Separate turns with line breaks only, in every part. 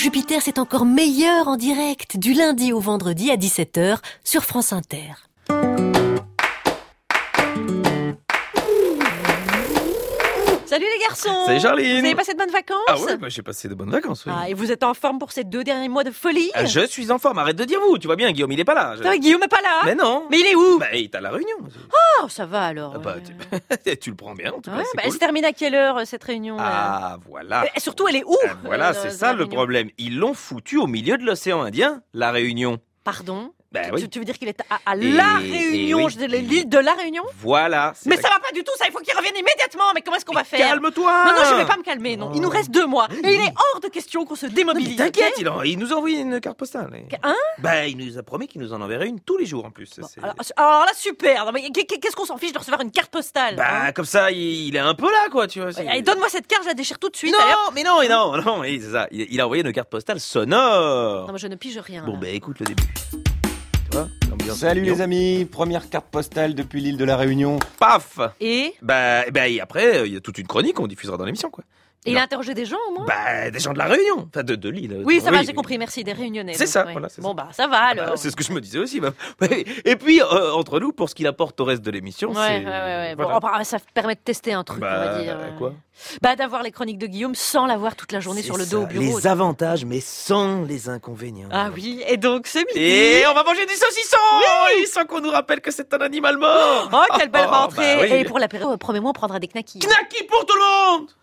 Jupiter, c'est encore meilleur en direct, du lundi au vendredi à 17h sur France Inter.
Salut les garçons.
Salut Charline.
Vous avez passé de bonnes vacances?
Ah ouais, j'ai passé de bonnes vacances, oui.
Ah, et vous êtes en forme pour ces 2 derniers mois de folie?
Je suis en forme, arrête de dire vous, tu vois bien, Guillaume, il est pas là.
Guillaume est pas là?
Mais non.
Mais il est où?
Bah, il est à la Réunion.
Oh, ça va alors.
Tu le prends bien, en tout cas,
Ouais,
c'est
bah,
cool.
elle se termine à quelle heure cette réunion?
Ah, voilà.
Et surtout, elle est où?
Voilà, c'est ça le problème. Ils l'ont foutu au milieu de l'océan Indien, la Réunion.
Pardon?
Bah oui.
Tu veux dire qu'il est à La Réunion,
oui.
l'île de La Réunion?
Voilà.
Mais ça va pas du tout, ça, il faut qu'il revienne immédiatement. Mais comment est-ce qu'on va faire?
Calme-toi.
Non, je vais pas me calmer, non. Il nous reste 2 mois. Et il est hors de question qu'on se démobilise.
T'inquiète,
ok?
il nous a envoyé une carte postale.
Hein?
Bah, il nous a promis qu'il nous en enverrait une tous les jours en plus.
Bon, alors là, super. Non, mais qu'est-ce qu'on s'en fiche de recevoir une carte postale?
Bah, comme ça, il est un peu là, quoi, tu vois.
Allez, donne-moi cette carte, je la déchire tout de suite.
Non, oui, c'est ça. Il a envoyé une carte postale sonore.
Non, mais je ne pige rien.
Bon,
là.
bah écoute le début. Tu vois,
Salut les amis, première carte postale depuis l'île de la Réunion.
Paf.
Et
Et après, il y a toute une chronique qu'on diffusera dans l'émission, quoi.
il a interrogé des gens au moins?
Bah, des gens de la Réunion, enfin de l'île.
Oui, ça va, j'ai compris, merci, des Réunionnais.
C'est
donc,
ça,
ouais.
voilà, c'est
Bon,
ça.
bah, ça va alors.
Bah, c'est ce que je me disais aussi. Et puis, entre nous, pour ce qu'il apporte au reste de l'émission,
Ouais.
c'est...
Bon,
Voilà.
ça permet de tester un truc, on va dire.
Quoi?
Bah, d'avoir les chroniques de Guillaume sans l'avoir toute la journée sur le dos au bureau.
Les avantages, mais sans les inconvénients.
Ah oui, et donc ce midi...
Et on va manger du saucisson. Oui, sans qu'on nous rappelle que c'est un animal mort.
Oh, quelle belle rentrée.
Bah oui.
Et pour l'apéro, promets-moi, on prendra des knackis.
Knacky pour tout le monde.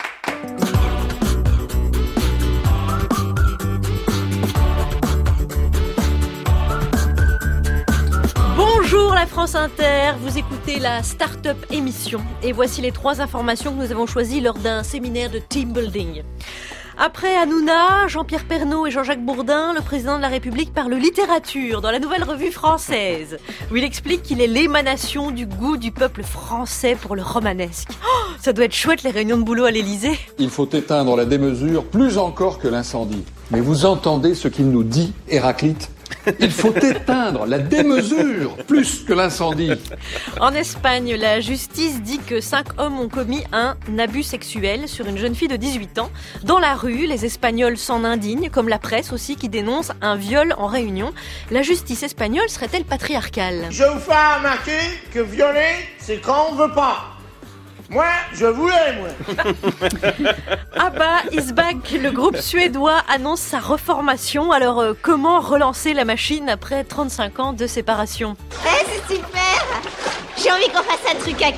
Bonjour la France Inter, vous écoutez la Start-up émission et voici les 3 informations que nous avons choisies lors d'un séminaire de team building. Après Hanouna, Jean-Pierre Pernaut et Jean-Jacques Bourdin, le président de la République parle littérature dans la Nouvelle Revue Française, où il explique qu'il est l'émanation du goût du peuple français pour le romanesque. Oh, ça doit être chouette les réunions de boulot à l'Élysée.
Il faut éteindre la démesure plus encore que l'incendie. Mais vous entendez ce qu'il nous dit, Héraclite ? Il faut éteindre la démesure plus que l'incendie.
En Espagne, la justice dit que 5 hommes ont commis un abus sexuel sur une jeune fille de 18 ans. Dans la rue, les Espagnols s'en indignent, comme la presse aussi qui dénonce un viol en Réunion. La justice espagnole serait-elle patriarcale?
Je vous fais remarquer que violer, c'est quand on veut pas. Moi, je voulais, moi.
ABBA is back. Le groupe suédois annonce sa reformation. Alors, comment relancer la machine après 35 ans de séparation?
C'est super. J'ai envie qu'on fasse un truc à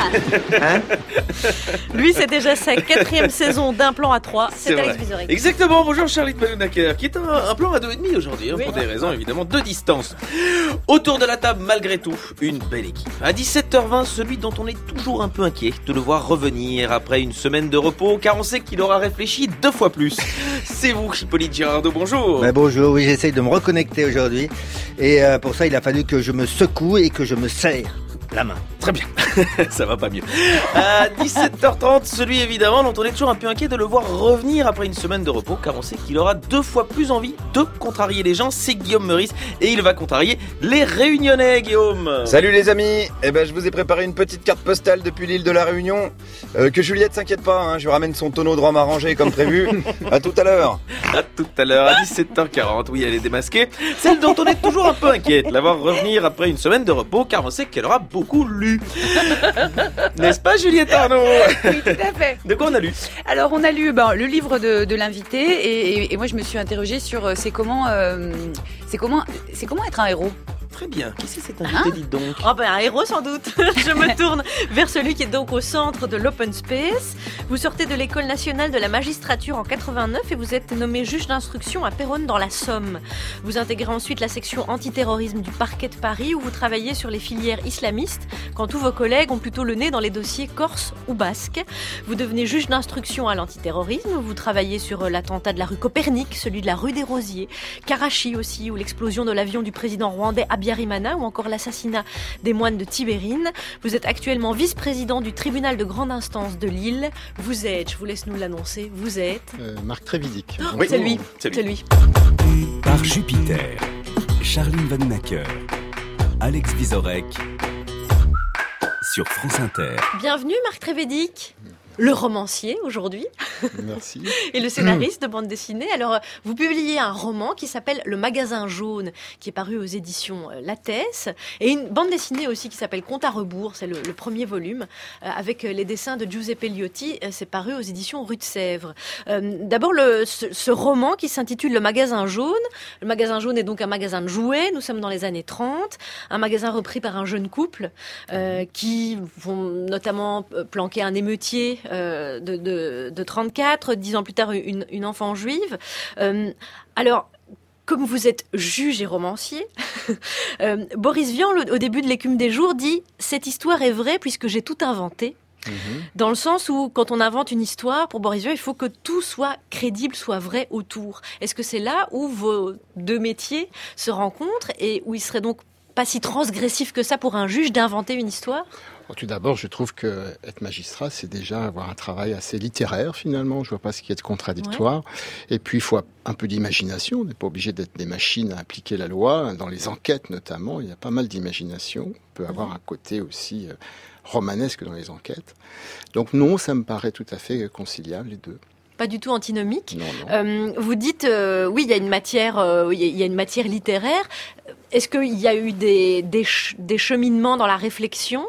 4.
Lui, c'est déjà sa 4e saison d'un plan à 3. C'est Alex Vizorek.
Exactement, bonjour Charlie Malounaker, qui est un plan à 2,5 aujourd'hui,
Oui.
pour des raisons évidemment de distance. Autour de la table, malgré tout, une belle équipe. À 17h20, celui dont on est toujours un peu inquiet de le voir revenir après une semaine de repos, car on sait qu'il aura réfléchi 2 fois plus. C'est vous, Hippolyte Girardot, bonjour.
Bonjour, oui, j'essaye de me reconnecter aujourd'hui. Et pour ça, il a fallu que je me secoue et que je me serre la main.
Très bien, ça va pas mieux. À 17h30, celui évidemment dont on est toujours un peu inquiet de le voir revenir après une semaine de repos, car on sait qu'il aura 2 fois plus envie de contrarier les gens, c'est Guillaume Meurice, et il va contrarier les Réunionnais, Guillaume.
Salut les amis, je vous ai préparé une petite carte postale depuis l'île de la Réunion. Que Juliette s'inquiète pas, hein, je ramène son tonneau droit m'arranger comme prévu. À tout à l'heure.
À tout à l'heure, à 17h40, oui, elle est démasquée. Celle dont on est toujours un peu inquiet de la voir revenir après une semaine de repos, car on sait qu'elle aura beaucoup lu. N'est-ce pas, Juliette Arnaud?
Oui, tout à fait.
De quoi on a lu?
Alors, on a lu le livre de l'invité et moi, je me suis interrogée sur c'est comment être un héros.
Très bien. Qui c'est cet invité, dites donc?
Oh ben un héros sans doute. Je me tourne vers celui qui est donc au centre de l'Open Space. Vous sortez de l'École nationale de la magistrature en 89 et vous êtes nommé juge d'instruction à Péronne dans la Somme. Vous intégrez ensuite la section antiterrorisme du parquet de Paris où vous travaillez sur les filières islamistes quand tous vos collègues ont plutôt le nez dans les dossiers corse ou basque. Vous devenez juge d'instruction à l'antiterrorisme. Vous travaillez sur l'attentat de la rue Copernic, celui de la rue des Rosiers, Karachi aussi, ou l'explosion de l'avion du président rwandais Habyarimana, ou encore l'assassinat des moines de Tibérine. Vous êtes actuellement vice-président du tribunal de grande instance de Lille. Vous êtes, je vous laisse nous l'annoncer, vous êtes...
Marc Trévidic.
Oh, oui, c'est lui.
Par Jupiter, Charline Vanhoenacker, Alex Vizorek, sur France Inter.
Bienvenue Marc Trévidic. le romancier aujourd'hui.
Merci.
Et le scénariste de bande dessinée. Alors, vous publiez un roman qui s'appelle Le Magasin Jaune, qui est paru aux éditions Lattès, et une bande dessinée aussi qui s'appelle Compte à rebours, c'est le premier volume, avec les dessins de Giuseppe Liotti, c'est paru aux éditions Rue de Sèvres. D'abord, ce roman qui s'intitule Le Magasin Jaune. Le Magasin Jaune est donc un magasin de jouets, nous sommes dans les années 30, un magasin repris par un jeune couple qui vont notamment planquer un émeutier de 34, 10 ans plus tard une enfant juive. Alors, comme vous êtes juge et romancier, Boris Vian, au début de L'Écume des jours, dit « Cette histoire est vraie puisque j'ai tout inventé ». Dans le sens où, quand on invente une histoire, pour Boris Vian, il faut que tout soit crédible, soit vrai autour. Est-ce que c'est là où vos deux métiers se rencontrent et où il serait donc pas si transgressif que ça pour un juge d'inventer une histoire ?
Tout d'abord, je trouve que être magistrat, c'est déjà avoir un travail assez littéraire, finalement. Je vois pas ce qui est de contradictoire. Ouais. Et puis, il faut un peu d'imagination. On n'est pas obligé d'être des machines à appliquer la loi. Dans les enquêtes, notamment, il y a pas mal d'imagination. On peut avoir un côté aussi romanesque dans les enquêtes. Donc non, ça me paraît tout à fait conciliable, les deux.
Pas du tout antinomique.
Non.
Vous dites, oui, il y a une matière, il y a une matière littéraire. Est-ce qu'il y a eu des cheminements dans la réflexion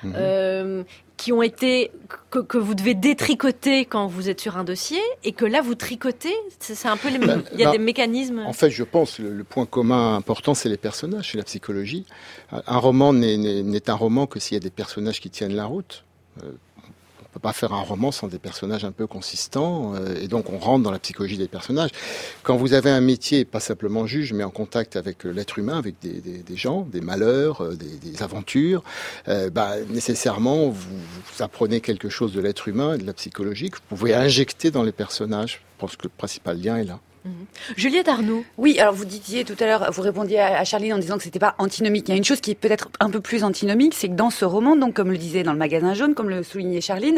qui ont été que vous devez détricoter quand vous êtes sur un dossier et que là vous tricotez, c'est un peu il y a des mécanismes.
En fait, je pense le point commun important, c'est les personnages, c'est la psychologie. Un roman n'est un roman que s'il y a des personnages qui tiennent la route. On peut pas faire un roman sans des personnages un peu consistants, et donc on rentre dans la psychologie des personnages. Quand vous avez un métier, pas simplement juge, mais en contact avec l'être humain, avec des gens, des malheurs, des aventures, nécessairement vous apprenez quelque chose de l'être humain et de la psychologie que vous pouvez injecter dans les personnages. Je pense que le principal lien est là.
Juliette Arnaud.
Oui, alors vous disiez tout à l'heure, vous répondiez à Charline en disant que c'était pas antinomique. Il y a une chose qui est peut-être un peu plus antinomique, c'est que dans ce roman, donc comme le disait dans Le Magasin Jaune, comme le soulignait Charline,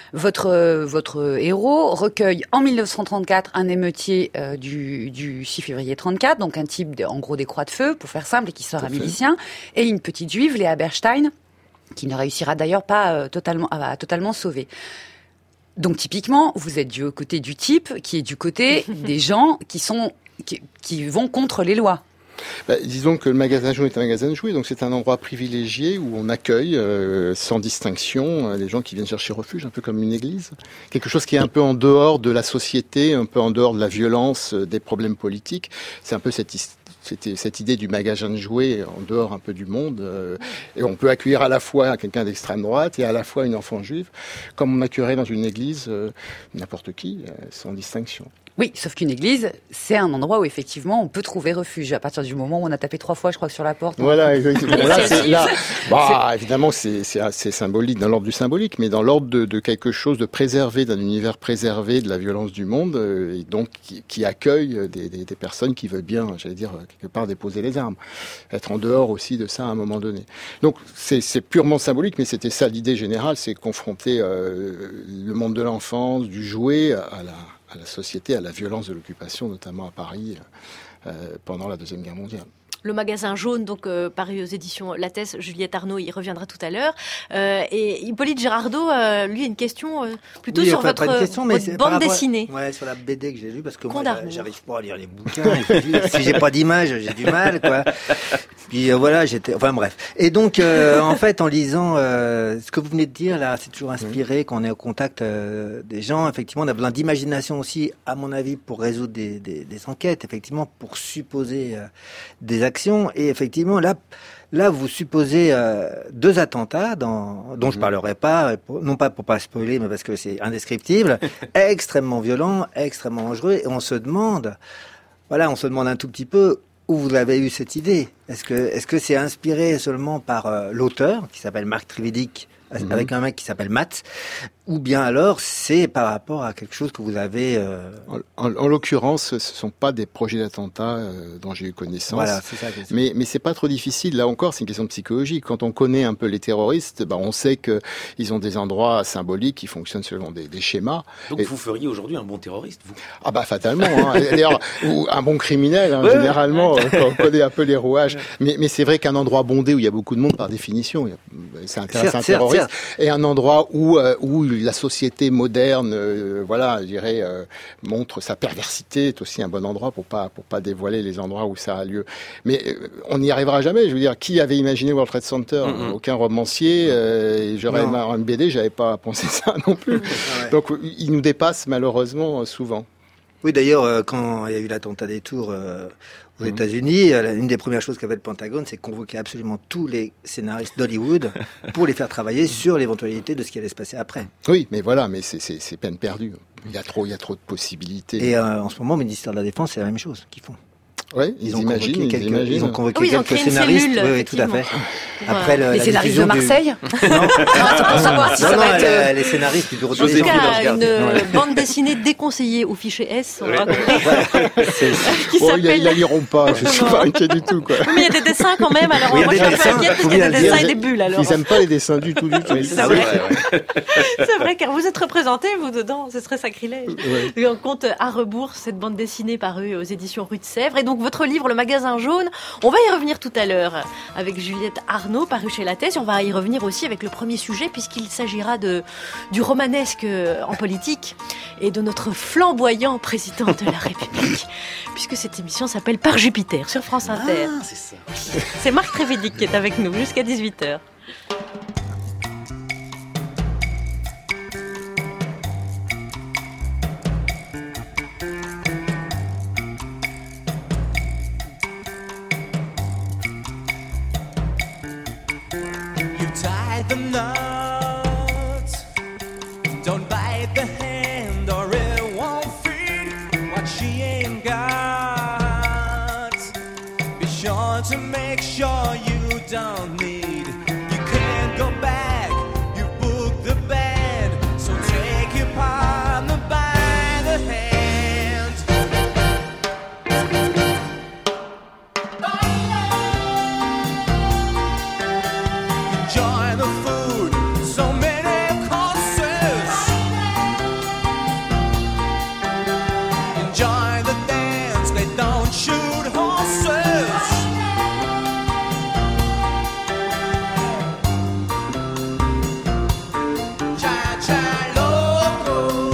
votre héros recueille en 1934 un émeutier du 6 février 34, donc un type en gros des croix de feu, pour faire simple, et qui sort un milicien, et une petite juive, Léa Berstein, qui ne réussira d'ailleurs pas à totalement sauver. Donc typiquement, vous êtes du côté du type qui est du côté des gens qui vont contre les lois.
Disons que le Magasin Jaune est un magasin de jouets, donc c'est un endroit privilégié où on accueille sans distinction les gens qui viennent chercher refuge, un peu comme une église. Quelque chose qui est un peu en dehors de la société, un peu en dehors de la violence, des problèmes politiques. C'est un peu cette idée du magasin de jouets en dehors un peu du monde. Et on peut accueillir à la fois quelqu'un d'extrême droite et à la fois une enfant juive, comme on accueillerait dans une église n'importe qui, sans distinction.
Oui, sauf qu'une église, c'est un endroit où effectivement on peut trouver refuge à partir du moment où on a tapé 3 fois, je crois, sur la porte.
Voilà, exactement. Évidemment, c'est assez symbolique, dans l'ordre du symbolique, mais dans l'ordre de quelque chose de préservé, d'un univers préservé de la violence du monde, et donc qui accueille des personnes qui veulent bien, j'allais dire, quelque part déposer les armes. Être en dehors aussi de ça à un moment donné. Donc c'est purement symbolique, mais c'était ça l'idée générale, c'est confronter le monde de l'enfance, du jouet à la société, à la violence de l'occupation, notamment à Paris, pendant la Deuxième Guerre mondiale.
Le Magasin Jaune, donc paru aux éditions Lattès, Juliette Arnaud y reviendra tout à l'heure. Et Hippolyte Girardot, lui, a une question plutôt sur votre bande dessinée.
Ouais, sur la BD que j'ai lue, parce que moi, j'arrive pas à lire les bouquins. Et puis, si j'ai pas d'image, j'ai du mal, quoi. Puis voilà, enfin bref. Et donc, en fait, en lisant ce que vous venez de dire, là, c'est toujours inspiré quand on est au contact des gens. Effectivement, on a besoin d'imagination aussi, à mon avis, pour résoudre des enquêtes, effectivement, pour supposer des actions. Et effectivement, là, vous supposez 2 attentats dont je parlerai pas, non pas pour pas spoiler, mais parce que c'est indescriptible, extrêmement violents, extrêmement dangereux. Et on se demande un tout petit peu où vous avez eu cette idée. Est-ce que c'est inspiré seulement par l'auteur, qui s'appelle Marc Trividic, avec un mec qui s'appelle Matt, ou bien alors c'est par rapport à quelque chose que vous avez...
En l'occurrence, ce ne sont pas des projets d'attentats dont j'ai eu connaissance. Voilà, c'est ça. Mais c'est pas trop difficile. Là encore, c'est une question de psychologie. Quand on connaît un peu les terroristes, on sait qu'ils ont des endroits symboliques qui fonctionnent selon des schémas.
Donc vous feriez aujourd'hui un bon terroriste, vous ?
Ah fatalement. D'ailleurs, ou un bon criminel, généralement, quand on connaît un peu les rouages. Mais c'est vrai qu'un endroit bondé où il y a beaucoup de monde, par définition, c'est intéressant un terroriste. Et un endroit où la société moderne, voilà, je dirais, montre sa perversité, est aussi un bon endroit pour pas dévoiler les endroits où ça a lieu. Mais on n'y arrivera jamais. Je veux dire, qui avait imaginé World Trade Center? Aucun romancier. J'aurais aimé avoir une BD, j'avais pas pensé ça non plus. Donc, il nous dépasse malheureusement souvent.
Oui, d'ailleurs, quand il y a eu l'attentat des Tours aux États-Unis, une des premières choses qu'a fait le Pentagone, c'est convoquer absolument tous les scénaristes d'Hollywood pour les faire travailler sur l'éventualité de ce qui allait se passer après.
Oui, mais voilà, mais c'est peine perdue. Il y a trop de possibilités.
Et en ce moment, le ministère de la Défense, c'est la même chose qu'ils font.
Oui, ils ont
convoqué quelques scénaristes. Oui, tout à fait. Après
les scénaristes de Marseille.
Non, c'est pour savoir si ça va être les scénaristes du bureau de
José une bande dessinée déconseillée au fichier S.
Ils la liront pas. Je suis pas inquiet du tout, quoi.
Mais il y a des dessins quand même. Alors moi, je suis un peu inquiète parce qu'il y a des dessins et des bulles. Alors
ils aiment pas les dessins du tout.
C'est vrai, car vous êtes représentés vous dedans. Ce serait sacrilège. On compte à rebours cette bande dessinée parue aux éditions Rue de Sèvres. Et donc votre livre, Le Magasin Jaune, on va y revenir tout à l'heure avec Juliette Arnaud, paru chez Lattès. Et on va y revenir aussi avec le premier sujet, puisqu'il s'agira du romanesque en politique et de notre flamboyant président de la République, puisque cette émission s'appelle Par Jupiter sur France Inter.
Ah, c'est ça.
C'est Marc Trévédic qui est avec nous jusqu'à 18h.
The knot, don't bite the hand or it won't feed what she ain't got. Be sure to make sure you don't need. You can't go back, you booked the band, so take your partner by the hand. Enjoy the food, so many courses. Enjoy the dance, they don't shoot horses. Cha-cha loco.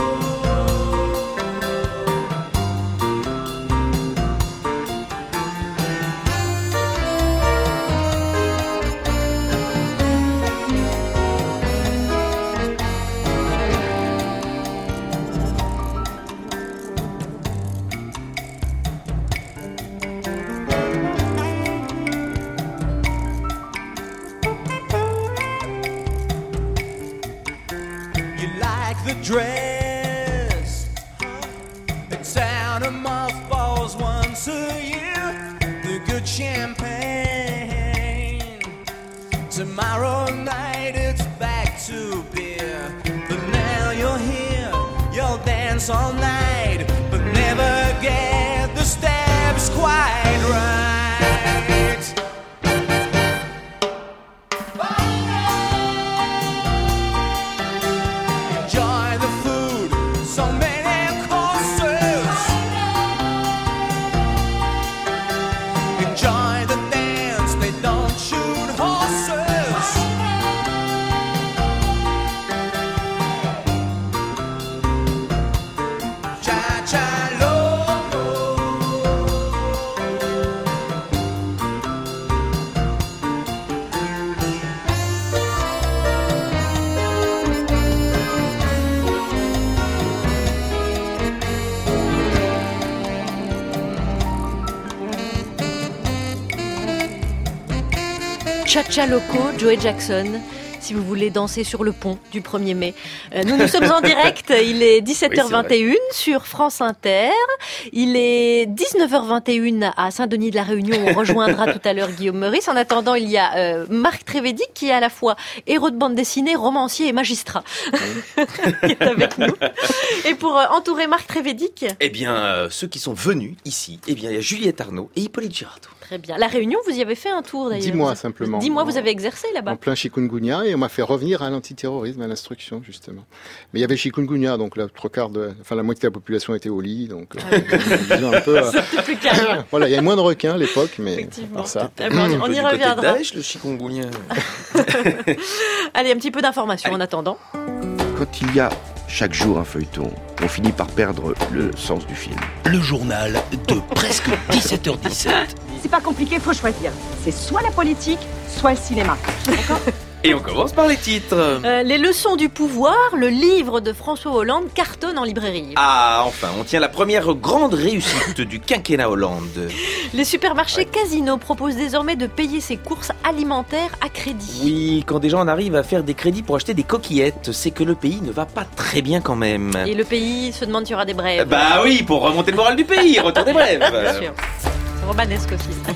You like the dress, the town of mothballs once a year, the good champagne. Tomorrow night it's back to beer, but now you're here, you'll dance all night, but never get the steps quite right. Enjoy the food, so many courses. Enjoy the dance, they don't shoot horses. Cha-cha loco.
Cha-cha Loco, Joey Jackson, si vous voulez danser sur le pont du 1er mai. Nous sommes en direct, il est 17h21 sur France Inter, il est 19h21 à Saint-Denis de la Réunion, on rejoindra tout à l'heure Guillaume Meurice. En attendant, il y a Marc Trévédic qui est à la fois héros de bande dessinée, romancier et magistrat, qui est avec nous. Et pour entourer Marc Trévédic...
Eh bien, ceux qui sont venus ici, eh bien, il y a Juliette Arnaud et Hippolyte Girardot.
Très bien. La Réunion, vous y avez fait un tour d'ailleurs.
10 mois simplement.
10 mois, vous avez exercé là-bas.
En plein chikungunya, et on m'a fait revenir à l'antiterrorisme, à l'instruction justement. Mais il y avait chikungunya, donc la moitié de la population était au lit, donc disons un peu.
C'était plus calme.
Voilà, il y avait moins de requins à l'époque, mais par ça.
On y reviendra.
Daesh, le chikungunya.
Allez, un petit peu d'informations en attendant.
quand il y a chaque jour un feuilleton, on finit par perdre le sens du film.
Le journal de presque 17h17.
C'est pas compliqué, faut choisir. C'est soit la politique, soit le cinéma. D'accord ?
Et on commence par les titres.
Les leçons du pouvoir, le livre de François Hollande cartonne en librairie.
Ah, enfin, on tient la première grande réussite du quinquennat Hollande.
Les supermarchés Casino proposent désormais de payer ses courses alimentaires à crédit.
Oui, quand des gens en arrivent à faire des crédits pour acheter des coquillettes, c'est que le pays ne va pas très bien quand même.
Et le pays se demande s'il y aura des brèves.
Bah oui, pour remonter le moral du pays, retour des brèves.
Bien sûr. C'est romanesque aussi.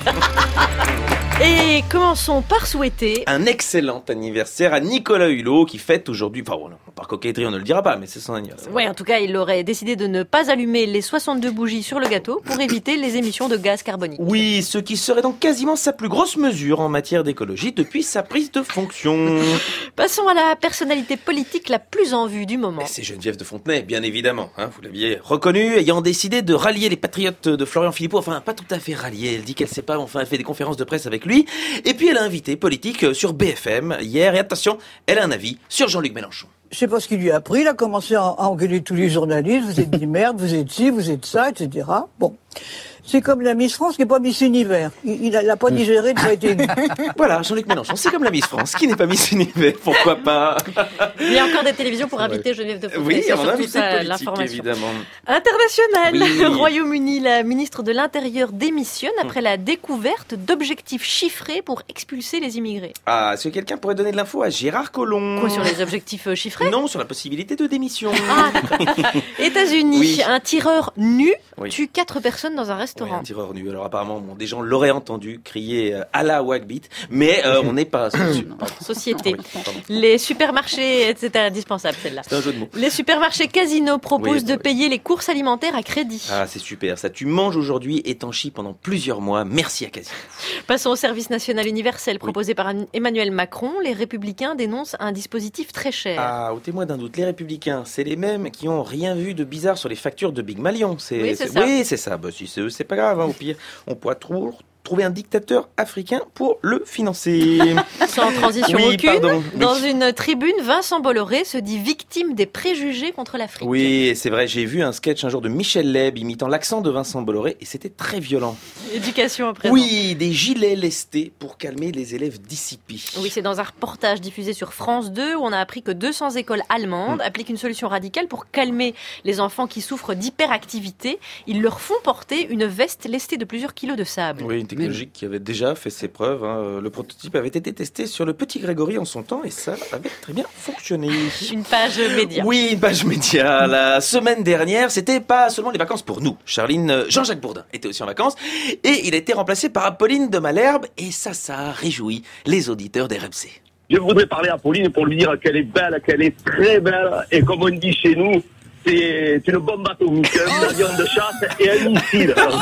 Et commençons par souhaiter
un excellent anniversaire à Nicolas Hulot qui fête aujourd'hui, enfin bon, par coquetterie on ne le dira pas, mais c'est son anniversaire.
Ouais, en tout cas il aurait décidé de ne pas allumer les 62 bougies sur le gâteau pour éviter les émissions de gaz carbonique.
Oui, ce qui serait donc quasiment sa plus grosse mesure en matière d'écologie depuis sa prise de fonction.
Passons à la personnalité politique la plus en vue du moment.
Et c'est Geneviève de Fontenay, bien évidemment, hein, vous l'aviez reconnue, ayant décidé de rallier les patriotes de Florian Philippot, enfin pas tout à fait rallier, elle dit qu'elle sait pas, enfin elle fait des conférences de presse avec lui, et puis elle a invité politique sur BFM hier, et attention, elle a un avis sur Jean-Luc Mélenchon.
Je sais pas ce qu'il lui a appris, il a commencé à engueuler tous les journalistes, vous êtes des merdes, vous êtes ci, vous êtes ça, etc. Bon. C'est comme la Miss France qui n'est pas Miss Univers. Il n'a pas digéré de pas été élu.
Voilà, Jean-Luc Mélenchon, c'est comme la Miss France qui n'est pas Miss Univers, pourquoi pas.
Il y a encore des télévisions pour inviter Geneviève de Fontenay.
Oui,
c'est
on a
surtout ça
politique,
l'information.
Évidemment.
International,
Oui.
le Royaume-Uni, la ministre de l'Intérieur démissionne après la découverte d'objectifs chiffrés pour expulser les immigrés.
Ah, est-ce que quelqu'un pourrait donner de l'info à Gérard Collomb?
Quoi, sur les objectifs chiffrés?
Non, sur la possibilité de démission.
Ah, d'accord. États-Unis,
Oui.
un tireur nu
Oui.
tue 4 personnes dans un
Ouais,
restaurant.
un tireur nu. Alors apparemment, bon, des gens l'auraient entendu crier Allah Wagbit, mais on n'est pas sûr.
Société.
Ah oui, pardon.
Les supermarchés, c'est indispensable celle-là.
C'est un jeu de mots.
Les supermarchés Casino proposent
Oui,
de
oui.
payer les courses alimentaires à crédit.
Ah, c'est super. Ça, tu manges aujourd'hui et t'en chies pendant plusieurs mois. Merci à Casino.
Passons au service national universel proposé par Emmanuel Macron. Les Républicains dénoncent un dispositif très cher.
Ah, au témoin d'un doute, les Républicains, c'est les mêmes qui ont rien vu de bizarre sur les factures de Big Malion.
Oui, c'est ça.
Oui, c'est ça. Bah, si c'est eux, c'est pas grave. Hein. Au pire, on pourra trouver un dictateur africain pour le financer.
Sans transition
Oui,
aucune,
pardon, oui.
dans une tribune, Vincent Bolloré se dit victime des préjugés contre l'Afrique.
Oui, c'est vrai. J'ai vu un sketch un jour de Michel Leb imitant l'accent de Vincent Bolloré et c'était très violent.
Éducation à présent.
Oui, des gilets lestés pour calmer les élèves dissipés.
Oui, c'est dans un reportage diffusé sur France 2 où on a appris que 200 écoles allemandes appliquent une solution radicale pour calmer les enfants qui souffrent d'hyperactivité. Ils leur font porter une veste lestée de plusieurs kilos de sable.
Oui, une technologie qui avait déjà fait ses preuves. Hein. Le prototype avait été testé sur le petit Grégory en son temps et ça avait très bien fonctionné.
Une page média.
Oui, une page média. La semaine dernière, c'était pas seulement les vacances pour nous. Charline, Jean-Jacques Bourdin était aussi en vacances et il a été remplacé par Apolline de Malherbe et ça a réjoui les auditeurs d'RMC.
Je voudrais parler à Pauline pour lui dire qu'elle est belle, qu'elle est très belle et comme on dit chez nous, c'est une bombe atomique, un avion de chasse et un missile.
Alors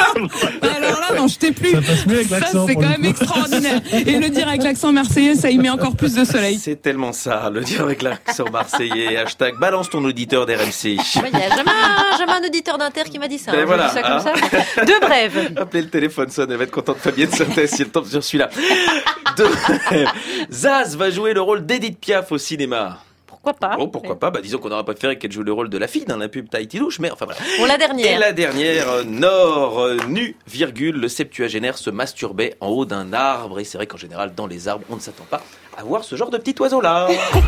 là, non, je t'ai plus.
Ça passe mieux avec
Ça,
l'accent,
c'est
pour
quand
le
même
coup.
extraordinaire. Et le dire avec l'accent marseillais, ça y met encore plus de soleil.
C'est tellement ça, le dire avec l'accent marseillais. Hashtag balance ton auditeur d'RMC.
Il n'y a jamais un auditeur d'Inter qui m'a dit ça.
Ben
Je
voilà,
dis ça comme
hein.
ça. Deux brèves.
Appelez le téléphone, sonne, elle va être contente Fabienne Synthèse si elle tombe sur celui-là. Deux brèves. Zaz va jouer le rôle d'Edith Piaf au cinéma.
Pourquoi pas?
Oh, pourquoi pas? Bah, disons qu'on aurait préféré qu'elle joue le rôle de la fille dans la pub Tahiti Louche, mais enfin voilà.
Pour la dernière.
Et la dernière, Nord, nu, virgule, le septuagénaire se masturbait en haut d'un arbre. Et c'est vrai qu'en général, dans les arbres, on ne s'attend pas à voir ce genre de petit oiseau-là.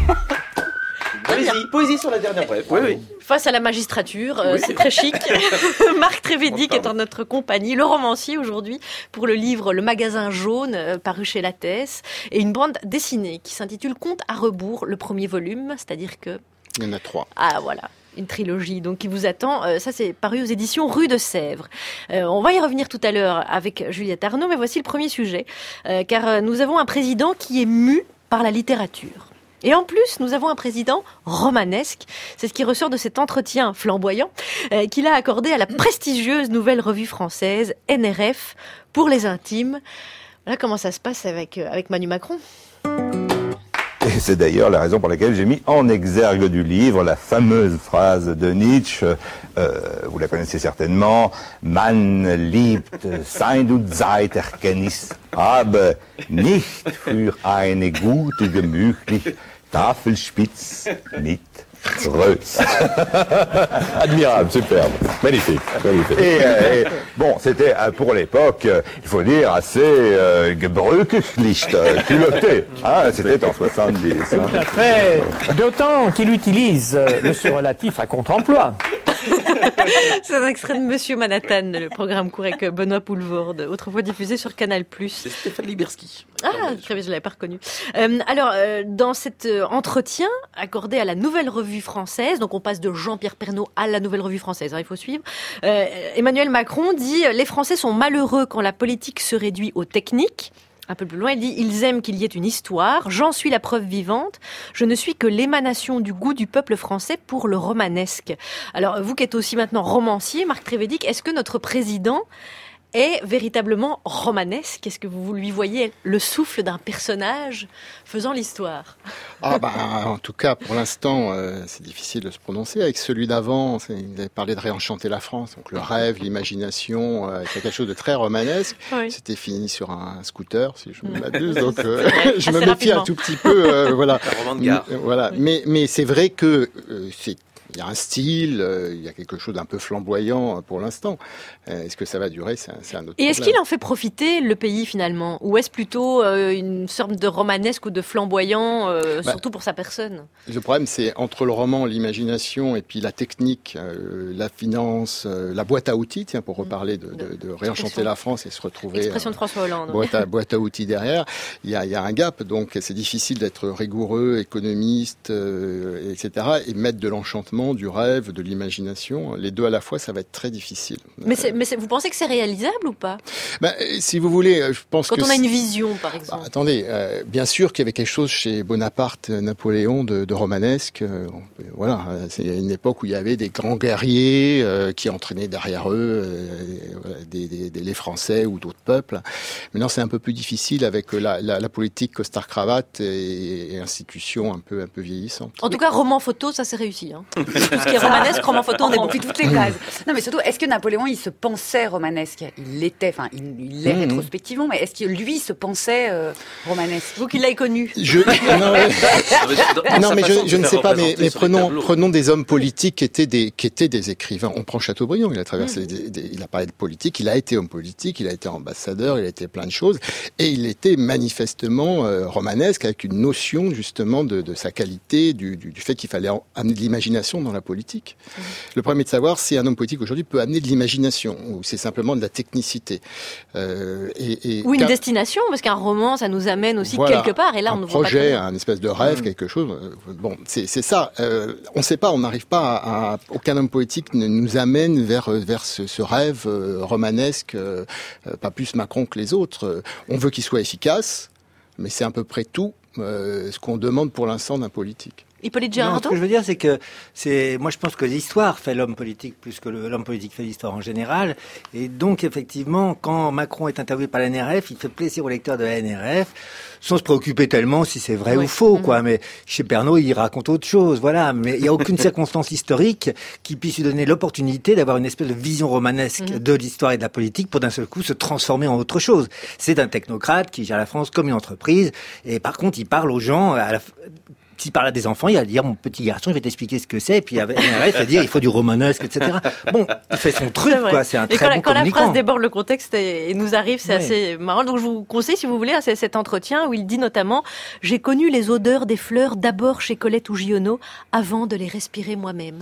Poésie sur la dernière brève. Oui, oui.
Face à la magistrature, c'est très chic. Marc Trévédic est en notre compagnie, le romancier aujourd'hui, pour le livre Le Magasin Jaune, paru chez Lattès, et une bande dessinée qui s'intitule Conte à rebours, le premier volume, c'est-à-dire que...
Il y en a 3.
Ah voilà, une trilogie donc qui vous attend. Ça c'est paru aux éditions Rue de Sèvres. On va y revenir tout à l'heure avec Juliette Arnaud, mais voici le premier sujet, car nous avons un président qui est mu par la littérature. Et en plus, nous avons un président romanesque. C'est ce qui ressort de cet entretien flamboyant qu'il a accordé à la prestigieuse nouvelle revue française NRF pour les intimes. Voilà comment ça se passe avec Manu Macron.
Et c'est d'ailleurs la raison pour laquelle j'ai mis en exergue du livre la fameuse phrase de Nietzsche, vous la connaissez certainement, Man liebt sein und Zeit Erkenntnis, aber nicht für eine gute, gemütliche Tafelspitz mit Russe. Admirable, superbe, magnifique. Et bon, c'était pour l'époque, il faut dire, assez gebrücklicht, culotté. C'était en 70.
Tout à fait. D'autant qu'il utilise le surrelatif à contre-emploi.
C'est un extrait de Monsieur Manhattan, le programme court avec Benoît Poulvorde, autrefois diffusé sur Canal+.
C'est Stéphane Liberski.
Ah, très bien, je l'avais pas reconnu. Dans cet entretien accordé à la Nouvelle Revue Française, donc on passe de Jean-Pierre Pernaut à la Nouvelle Revue Française, il faut suivre, Emmanuel Macron dit « Les Français sont malheureux quand la politique se réduit aux techniques ». Un peu plus loin, il dit « Ils aiment qu'il y ait une histoire. J'en suis la preuve vivante. Je ne suis que l'émanation du goût du peuple français pour le romanesque. » Alors, vous qui êtes aussi maintenant romancier, Marc Trévédic, est-ce que notre président est véritablement romanesque? Est-ce que vous lui voyez le souffle d'un personnage faisant l'histoire?
En tout cas, pour l'instant, c'est difficile de se prononcer. Avec celui d'avant, il avait parlé de réenchanter la France. Donc le rêve, l'imagination, c'est quelque chose de très romanesque. Oui. C'était fini sur un scooter, si je ne m'abuse. Donc je me méfie un tout petit peu. Voilà. Voilà. Mais c'est vrai que il y a un style, il y a quelque chose d'un peu flamboyant pour l'instant. Est-ce que ça va durer? C'est un autre problème.
Et est-ce qu'il en fait profiter le pays finalement? Ou est-ce plutôt une sorte de romanesque ou de flamboyant, surtout pour sa personne?
Le problème, c'est entre le roman, l'imagination et puis la technique, la finance, la boîte à outils, tiens, pour reparler de réenchanter la France et se retrouver...
Expression de François Hollande.
Boîte à outils derrière. Il y a un gap, donc c'est difficile d'être rigoureux, économiste, etc. et mettre de l'enchantement, du rêve, de l'imagination. Les deux à la fois, ça va être très difficile.
Mais vous pensez que c'est réalisable ou pas?
Si vous voulez, je pense
Quand on a une vision, par exemple.
Attendez, bien sûr qu'il y avait quelque chose chez Bonaparte, Napoléon de romanesque. Voilà, c'est une époque où il y avait des grands guerriers qui entraînaient derrière eux les Français ou d'autres peuples. Maintenant, c'est un peu plus difficile avec la politique costard-cravate et institutions un peu vieillissantes.
En tout cas, roman photo, ça c'est réussi. Hein. Tout ce qui est romanesque, roman photo, on est bon.
Toutes les cases. Non, mais surtout, est-ce que Napoléon, il se pensait romanesque? Il l'était, enfin, il l'est rétrospectivement, mais est-ce que lui se pensait romanesque?
Vous qui l'avez connu.
Non, mais je ne sais pas, mais prenons des hommes politiques qui étaient des écrivains. On prend Chateaubriand, il a traversé il a parlé de politique, il a été homme politique, il a été ambassadeur, il a été plein de choses, et il était manifestement romanesque, avec une notion, justement, de sa qualité, du fait qu'il fallait amener de l'imagination dans la politique. Le problème est de savoir si un homme politique aujourd'hui peut amener de l'imagination, ou c'est simplement de la technicité.
Ou une destination, parce qu'un roman, ça nous amène aussi quelque part, et là, on ne voit pas. Un
projet, un espèce de rêve, quelque chose. Bon, c'est ça. On ne sait pas, on n'arrive pas aucun homme politique ne nous amène vers ce rêve romanesque, pas plus Macron que les autres. On veut qu'il soit efficace, mais c'est à peu près tout ce qu'on demande pour l'instant d'un politique.
Hippolyte Girardot ?
Ce que je veux dire, c'est que moi je pense que l'histoire fait l'homme politique plus que l'homme politique fait l'histoire en général. Et donc effectivement, quand Macron est interviewé par la NRF, il fait plaisir aux lecteurs de la NRF, sans se préoccuper tellement si c'est vrai ou faux, quoi. Mais chez Pernaut, il raconte autre chose, voilà. Mais il n'y a aucune circonstance historique qui puisse lui donner l'opportunité d'avoir une espèce de vision romanesque de l'histoire et de la politique pour d'un seul coup se transformer en autre chose. C'est un technocrate qui gère la France comme une entreprise. Et par contre, il parle aux gens s'il parle à des enfants, il va dire, mon petit garçon, je vais t'expliquer ce que c'est, et puis il va dire, il faut du romanesque, etc. Bon, il fait son truc, quoi, c'est un très bon communicant.
Quand la phrase déborde le contexte et nous arrive, c'est assez marrant. Donc je vous conseille, si vous voulez, cet entretien où il dit notamment, j'ai connu les odeurs des fleurs d'abord chez Colette ou Giono, avant de les respirer moi-même.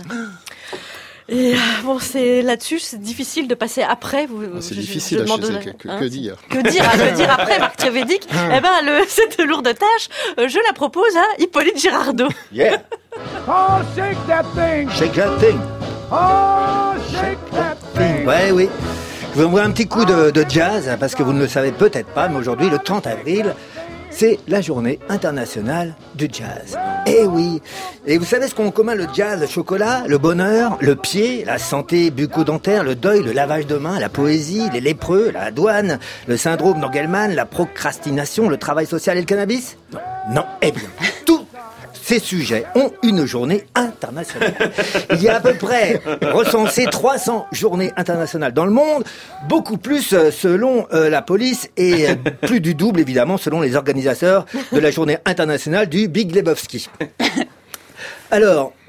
Et bon, c'est là-dessus, c'est difficile de passer après.
C'est difficile à chier, que dire
Que dire après, Marc Trévédic? Cette lourde tâche, je la propose à Hippolyte Girardot.
Yeah.
Oh, shake that thing.
Shake that thing.
Oh, shake that thing.
Ouais, oui. Je vous envoie un petit coup de jazz, parce que vous ne le savez peut-être pas, mais aujourd'hui, le 30 avril, c'est la journée internationale du jazz. Eh oui. Et vous savez ce qu'ont en commun le jazz, le chocolat, le bonheur, le pied, la santé bucco-dentaire, le deuil, le lavage de mains, la poésie, les lépreux, la douane, le syndrome d'Engelmann, la procrastination, le travail social et le cannabis? Non. Eh bien, tous ces sujets ont une journée internationale. Il y a à peu près recensé 300 journées internationales dans le monde, beaucoup plus selon la police et plus du double évidemment selon les organisateurs de la journée internationale du Big Lebowski. Alors,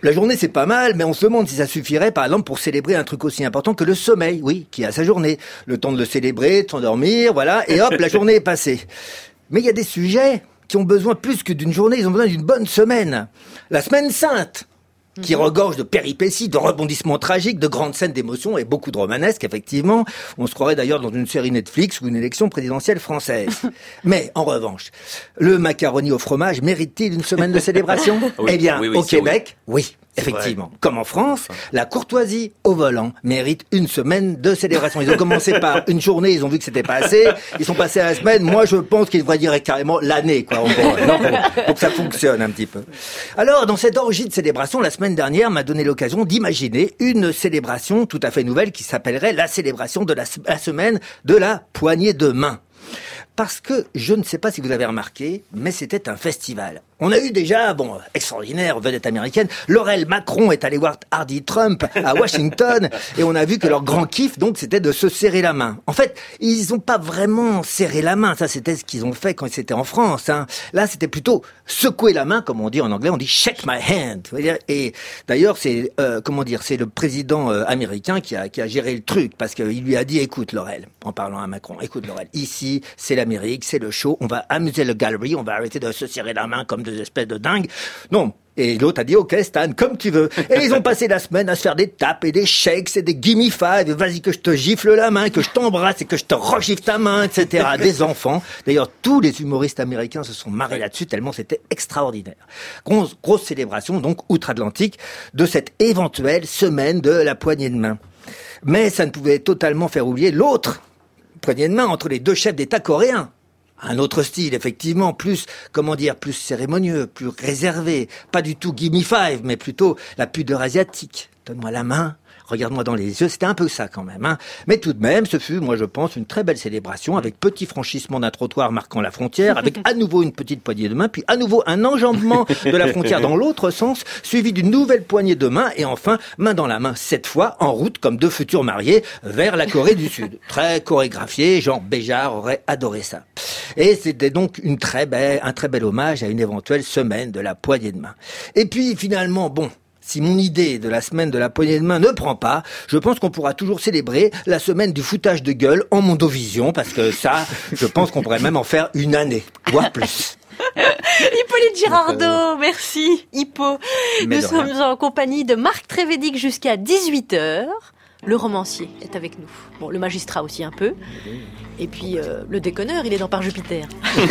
la journée c'est pas mal, mais on se demande si ça suffirait, par exemple, pour célébrer un truc aussi important que le sommeil, oui, qui a sa journée. Le temps de le célébrer, de s'endormir, voilà, et hop, la journée est passée. Mais il y a des sujets qui ont besoin plus que d'une journée, ils ont besoin d'une bonne semaine. La semaine sainte, qui regorge de péripéties, de rebondissements tragiques, de grandes scènes d'émotions et beaucoup de romanesques, effectivement. On se croirait d'ailleurs dans une série Netflix ou une élection présidentielle française. Mais, en revanche, le macaroni au fromage mérite-t-il une semaine de célébration?
Oui,
Eh bien,
oui,
au Québec, oui.
C'est
Effectivement. Comme en France, la courtoisie au volant mérite une semaine de célébration. Ils ont commencé par une journée, ils ont vu que c'était pas assez. Ils sont passés à la semaine. Moi, je pense qu'ils devraient dire carrément l'année, quoi. Pour que ça fonctionne un petit peu. Alors, dans cette orgie de célébration, la semaine dernière m'a donné l'occasion d'imaginer une célébration tout à fait nouvelle qui s'appellerait la célébration de la semaine de la poignée de main. Parce que, je ne sais pas si vous avez remarqué, mais c'était un festival. On a eu déjà, extraordinaire, vedette américaine, Laurel Macron est allé voir Hardy Trump à Washington, et on a vu que leur grand kiff, donc, c'était de se serrer la main. En fait, ils n'ont pas vraiment serré la main, ça c'était ce qu'ils ont fait quand c'était en France, hein. Là, c'était plutôt secouer la main, comme on dit en anglais, on dit shake my hand. Et d'ailleurs, c'est, c'est le président américain qui a géré le truc, parce qu'il lui a dit, écoute Laurel, en parlant à Macron, écoute Laurel, ici, c'est l'Amérique, c'est le show, on va amuser le galerie, on va arrêter de se serrer la main comme des espèces de dingues. Non. Et l'autre a dit, ok Stan, comme tu veux. Et ils ont passé la semaine à se faire des tapes et des shakes et des gimme five. Vas-y que je te gifle la main, que je t'embrasse et que je te regifle ta main, etc. Des enfants. D'ailleurs, tous les humoristes américains se sont marrés là-dessus tellement c'était extraordinaire. Grosse célébration, donc, outre-Atlantique, de cette éventuelle semaine de la poignée de main. Mais ça ne pouvait totalement faire oublier l'autre poignée de main entre les deux chefs d'État coréens. Un autre style, effectivement, plus cérémonieux, plus réservé. Pas du tout gimme five, mais plutôt la pudeur asiatique. Donne-moi la main, regarde-moi dans les yeux, c'était un peu ça quand même, hein. Mais tout de même, ce fut, moi je pense, une très belle célébration, avec petit franchissement d'un trottoir marquant la frontière, avec à nouveau une petite poignée de main, puis à nouveau un enjambement de la frontière dans l'autre sens, suivi d'une nouvelle poignée de main, et enfin, main dans la main, cette fois, en route comme deux futurs mariés, vers la Corée du Sud. Très chorégraphié, genre Béjart aurait adoré ça. Et c'était donc un très bel hommage à une éventuelle semaine de la poignée de main. Et puis, finalement, si mon idée de la semaine de la poignée de main ne prend pas, je pense qu'on pourra toujours célébrer la semaine du foutage de gueule en Mondovision, parce que ça, je pense qu'on pourrait même en faire une année, voire plus.
Hippolyte Girardot, merci Hippo.
Mais
Nous
de
sommes
rien.
en compagnie de Marc Trévédic jusqu'à 18h. Le romancier est avec nous. Bon, le magistrat aussi un peu. Et puis le déconneur, il est dans Par Jupiter.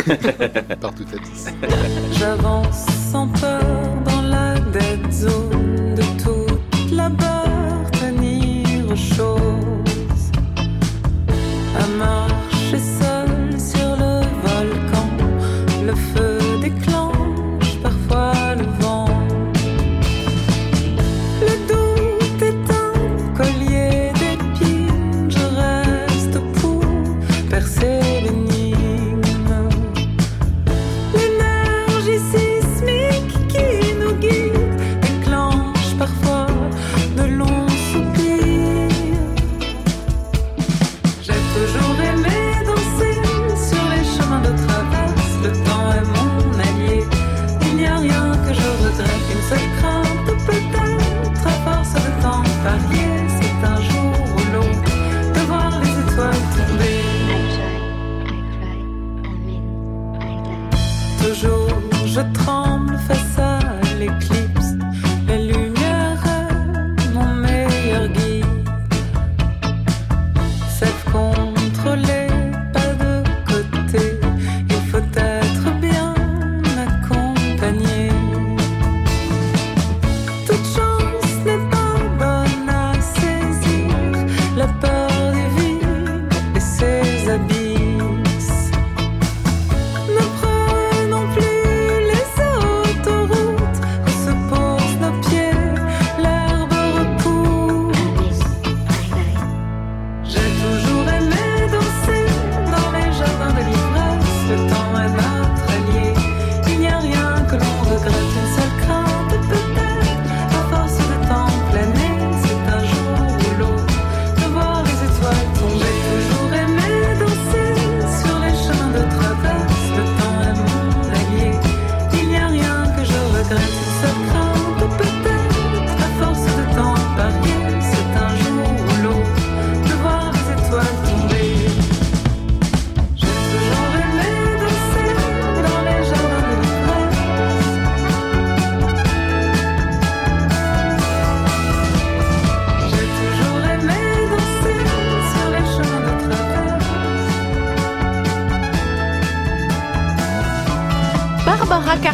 Partout à 10.
J'avance sans peur dans la dead zone de toute la peur, tenir chose. À marcher seul sur le volcan, le feu déclenche parfois le vent. Le doute est un collier d'épines, je reste pour percer l'énigme. L'énergie sismique qui nous guide déclenche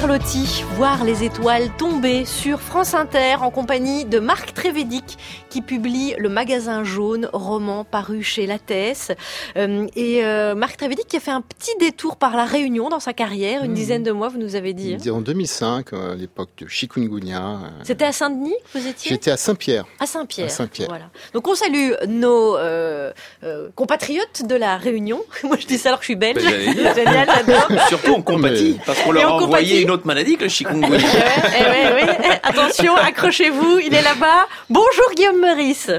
Carlotti, voir les étoiles tomber sur France Inter en compagnie de Marc Trévédic qui publie Le Magasin Jaune, roman paru chez Lattès. Marc Trévédic qui a fait un petit détour par la Réunion dans sa carrière, une dizaine de mois, vous nous avez dit.
En 2005, à l'époque de chikungunya.
C'était à Saint-Denis que vous étiez ?
J'étais à Saint-Pierre.
À Saint-Pierre.
À Saint-Pierre.
Voilà. Donc on salue nos compatriotes de la Réunion. Moi je dis ça alors que je suis belge. Génial, j'adore.
Surtout on compatit, parce qu'on leur a envoyé une autre maladie que le chikungunya.
Oui. Attention, accrochez-vous, il est là-bas. Bonjour Guillaume Meurice.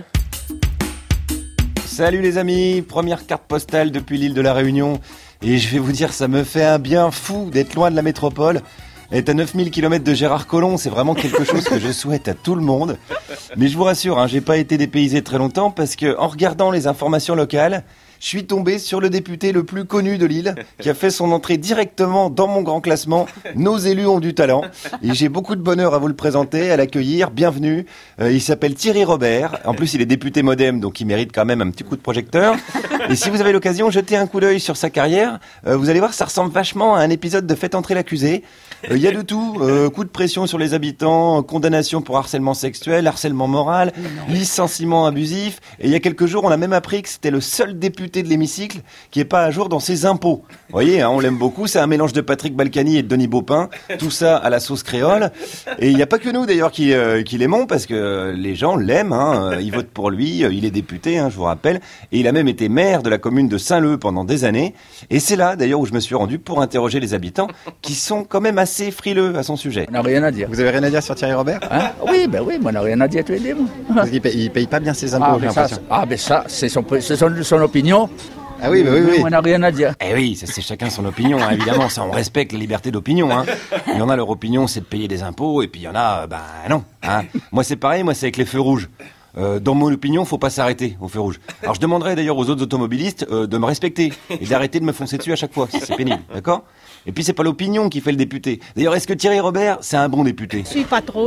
Salut les amis, première carte postale depuis l'île de la Réunion. Et je vais vous dire, ça me fait un bien fou d'être loin de la métropole. Être à 9000 km de Gérard Collomb, c'est vraiment quelque chose que je souhaite à tout le monde. Mais je vous rassure, j'ai pas été dépaysé très longtemps parce que en regardant les informations locales, je suis tombé sur le député le plus connu de l'île, qui a fait son entrée directement dans mon grand classement. Nos élus ont du talent. Et j'ai beaucoup de bonheur à vous le présenter, à l'accueillir. Bienvenue. Il s'appelle Thierry Robert. En plus, il est député Modem, donc il mérite quand même un petit coup de projecteur. Et si vous avez l'occasion, jetez un coup d'œil sur sa carrière. Vous allez voir, ça ressemble vachement à un épisode de Faites entrer l'accusé. Il y a de tout. Coup de pression sur les habitants, condamnation pour harcèlement sexuel, harcèlement moral, licenciement abusif. Et il y a quelques jours, on a même appris que c'était le seul député de l'hémicycle qui est pas à jour dans ses impôts. Vous voyez, on l'aime beaucoup, c'est un mélange de Patrick Balkany et de Denis Baupin, tout ça à la sauce créole. Et il n'y a pas que nous d'ailleurs qui l'aimons, parce que les gens l'aiment, ils votent pour lui, il est député, je vous rappelle, et il a même été maire de la commune de Saint-Leu pendant des années. Et c'est là d'ailleurs où je me suis rendu pour interroger les habitants qui sont quand même assez frileux à son sujet.
On n'a rien à dire.
Vous avez rien à dire sur Thierry Robert ?
Oui, moi on n'a rien à dire tous les deux.
Parce qu'il paye pas bien ses impôts, j'ai l'impression.
Ça, c'est son opinion.
Ah oui.
On n'a rien à dire.
Eh oui, c'est chacun son opinion, évidemment. Ça, on respecte la liberté d'opinion. Il y en a, leur opinion, c'est de payer des impôts, et puis il y en a, non. Moi, c'est pareil, c'est avec les feux rouges. Dans mon opinion, faut pas s'arrêter au feu rouge. Alors, je demanderais d'ailleurs aux autres automobilistes de me respecter et d'arrêter de me foncer dessus à chaque fois. C'est pénible, d'accord ? Et puis, c'est pas l'opinion qui fait le député. D'ailleurs, est-ce que Thierry Robert, c'est un bon député ?
Je suis pas trop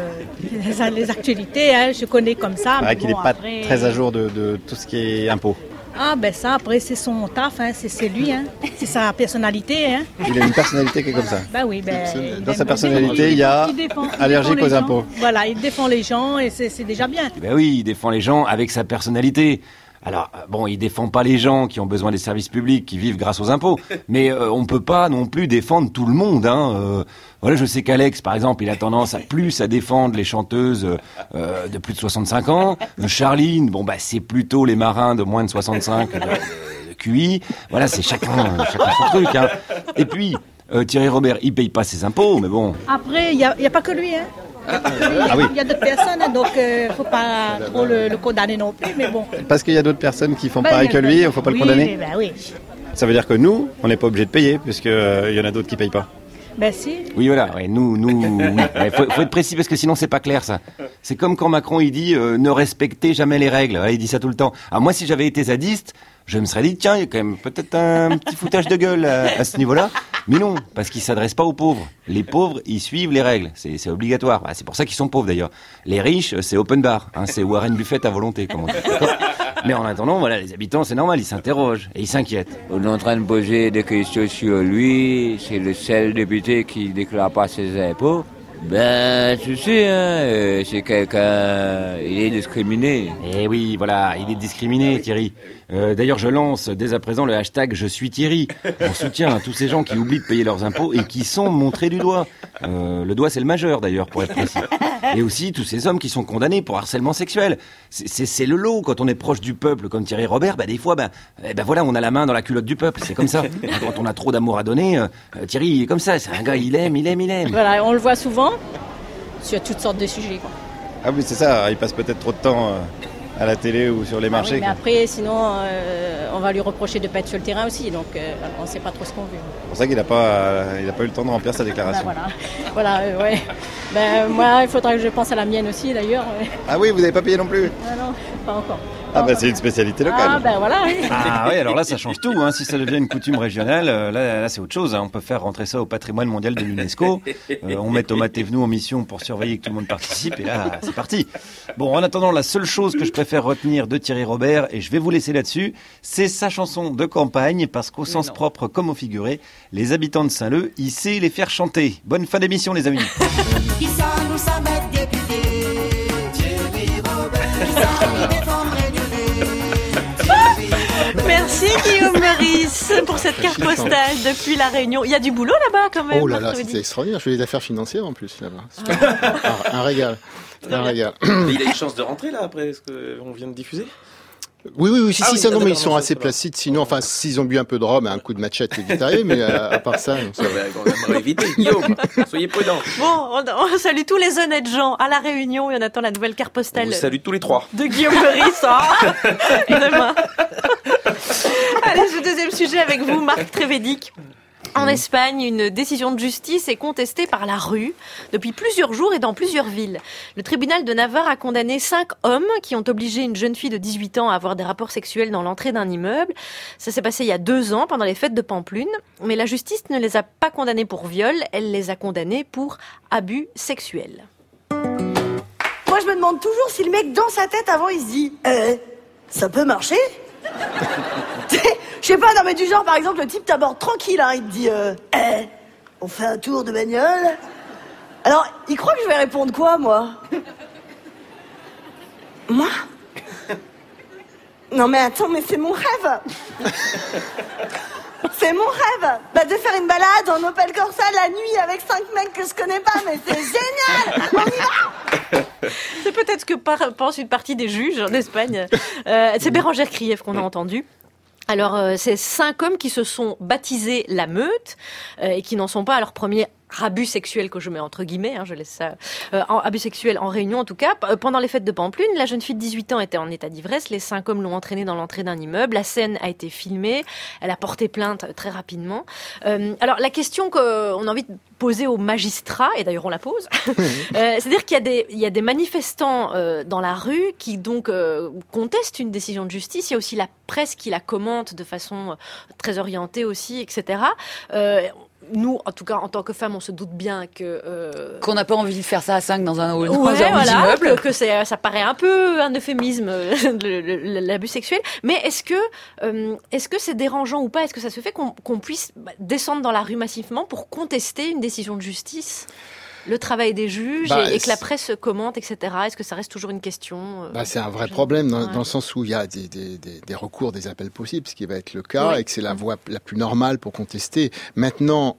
les actualités, je connais comme ça.
C'est vrai qu'il n'est pas très à jour de tout ce qui est impôts.
Ça, après, c'est son taf, c'est lui, c'est sa personnalité.
Il a une personnalité qui est comme ça.
Oui,
dans sa personnalité, il y a allergique aux impôts.
Voilà, il défend les gens et c'est déjà bien.
Oui, il défend les gens avec sa personnalité. Alors, il défend pas les gens qui ont besoin des services publics, qui vivent grâce aux impôts. Mais on peut pas non plus défendre tout le monde. Voilà, je sais qu'Alex, par exemple, il a tendance à défendre les chanteuses de plus de 65 ans. Charline, c'est plutôt les marins de moins de 65 de QI. Voilà, c'est chacun son truc. Et puis, Thierry Robert, il paye pas ses impôts, mais bon.
Après, il y a pas que lui, Il y a d'autres personnes, donc faut pas trop le condamner non plus, mais bon.
Parce qu'il y a d'autres personnes qui font pareil que lui, il faut pas le condamner.
Oui.
Ça veut dire que nous, on n'est pas obligé de payer, puisque il y en a d'autres qui payent pas.
Si.
Oui, voilà. Nous. Faut être précis parce que sinon c'est pas clair ça. C'est comme quand Macron il dit ne respectez jamais les règles. Il dit ça tout le temps. Alors moi, si j'avais été zadiste, je me serais dit tiens, il y a quand même peut-être un petit foutage de gueule à ce niveau-là. Mais non, parce qu'ils s'adressent pas aux pauvres. Les pauvres, ils suivent les règles. C'est obligatoire. C'est pour ça qu'ils sont pauvres d'ailleurs. Les riches, c'est open bar. C'est Warren Buffett à volonté, comme on dit. Mais en attendant, les habitants, c'est normal, ils s'interrogent et ils s'inquiètent.
On est en train de poser des questions sur lui. C'est le seul député qui déclare pas ses impôts. Tu sais, c'est quelqu'un... Il est discriminé.
Eh oui, voilà, il est discriminé, Thierry. D'ailleurs, je lance dès à présent le hashtag « Je suis Thierry » en soutien à tous ces gens qui oublient de payer leurs impôts et qui sont montrés du doigt. Le doigt, c'est le majeur, d'ailleurs, pour être précis. Et aussi tous ces hommes qui sont condamnés pour harcèlement sexuel. C'est le lot quand on est proche du peuple, comme Thierry Robert. Des fois, on a la main dans la culotte du peuple. C'est comme ça. Quand on a trop d'amour à donner, Thierry, il est comme ça. C'est un gars, il aime.
Voilà, on le voit souvent sur toutes sortes de sujets, quoi.
Ah oui, c'est ça. Il passe peut-être trop de temps à la télé ou sur les marchés.
Mais après, sinon, on va lui reprocher de ne pas être sur le terrain aussi. Donc, on ne sait pas trop ce qu'on veut.
C'est pour ça qu'il n'a pas eu le temps de remplir sa déclaration.
Moi, il faudra que je pense à la mienne aussi, d'ailleurs.
Ah oui, vous n'avez pas payé non plus ?
Non. Pas encore.
Ah bah c'est une spécialité locale.
Ah ben voilà, oui.
Ah oui, alors là ça change tout. Hein. Si ça devient une coutume régionale, là c'est autre chose. Hein. On peut faire rentrer ça au patrimoine mondial de l'UNESCO. On met Thomas Thévenoud en mission pour surveiller que tout le monde participe. Et là c'est parti. Bon, en attendant, la seule chose que je préfère retenir de Thierry Robert, et je vais vous laisser là-dessus, c'est sa chanson de campagne, parce qu'au sens propre comme au figuré, les habitants de Saint-Leu, il sait les faire chanter. Bonne fin d'émission les amis.
Merci Guillaume Meurice pour cette carte postale depuis La Réunion. Il y a du boulot là-bas quand même.
Oh là là, c'était extraordinaire. Je fais les affaires financières en plus là-bas. Un régal. Un régal.
Mais il a une chance de rentrer là après ce qu'on vient de diffuser.
Oui, si, non, mais ils sont assez placides. Sinon, enfin, s'ils ont bu un peu de rhum, un coup de machette est vite arrivé, mais à part ça, non, ça va.
On va éviter, Guillaume. Soyez prudents.
Bon, on salue tous les honnêtes gens à La Réunion et on attend la nouvelle carte postale.
On vous salue tous les trois.
De Guillaume Meurice, demain. Allez, ce deuxième sujet avec vous, Marc Trévédic. En Espagne, une décision de justice est contestée par la rue depuis plusieurs jours et dans plusieurs villes. Le tribunal de Navarre a condamné 5 hommes qui ont obligé une jeune fille de 18 ans à avoir des rapports sexuels dans l'entrée d'un immeuble. Ça s'est passé il y a 2 ans, pendant les fêtes de Pampelune. Mais la justice ne les a pas condamnés pour viol, elle les a condamnés pour abus sexuels.
Moi, je me demande toujours si le mec, dans sa tête, avant, il se dit ça peut marcher. Je sais pas, non mais du genre, par exemple, le type t'aborde tranquille, hein, il te dit on fait un tour de bagnole. Alors, il croit que je vais répondre quoi, moi? Moi? Non mais attends, mais c'est mon rêve. C'est mon rêve, de faire une balade en Opel Corsa la nuit avec 5 mecs que je connais pas, mais c'est génial. On y va.
C'est peut-être ce que pense une partie des juges en Espagne. C'est Bérangère Krief qu'on a entendu. Alors, c'est 5 hommes qui se sont baptisés la meute et qui n'en sont pas à leur premier abus sexuel, que je mets entre guillemets, je laisse ça, abus sexuel en Réunion en tout cas. Pendant les fêtes de Pampelune, la jeune fille de 18 ans était en état d'ivresse, les 5 hommes l'ont entraînée dans l'entrée d'un immeuble, la scène a été filmée, elle a porté plainte très rapidement. Alors la question qu'on a envie de poser aux magistrats, et d'ailleurs on la pose, c'est-à-dire qu'il y a des manifestants dans la rue qui donc contestent une décision de justice, il y a aussi la presse qui la commente de façon très orientée aussi, etc. Nous, en tout cas, en tant que femmes, on se doute bien que...
qu'on n'a pas envie de faire ça à 5 dans un hall,
d'immeuble. Que ça paraît un peu un euphémisme, l'abus sexuel. Mais est-ce que c'est dérangeant ou pas? Est-ce que ça se fait qu'on puisse descendre dans la rue massivement pour contester une décision de justice? Le travail des juges et que la presse commente, etc. Est-ce que ça reste toujours une question
c'est un vrai problème dans le sens où il y a des recours, des appels possibles, ce qui va être le cas, et que c'est la voie la plus normale pour contester. Maintenant,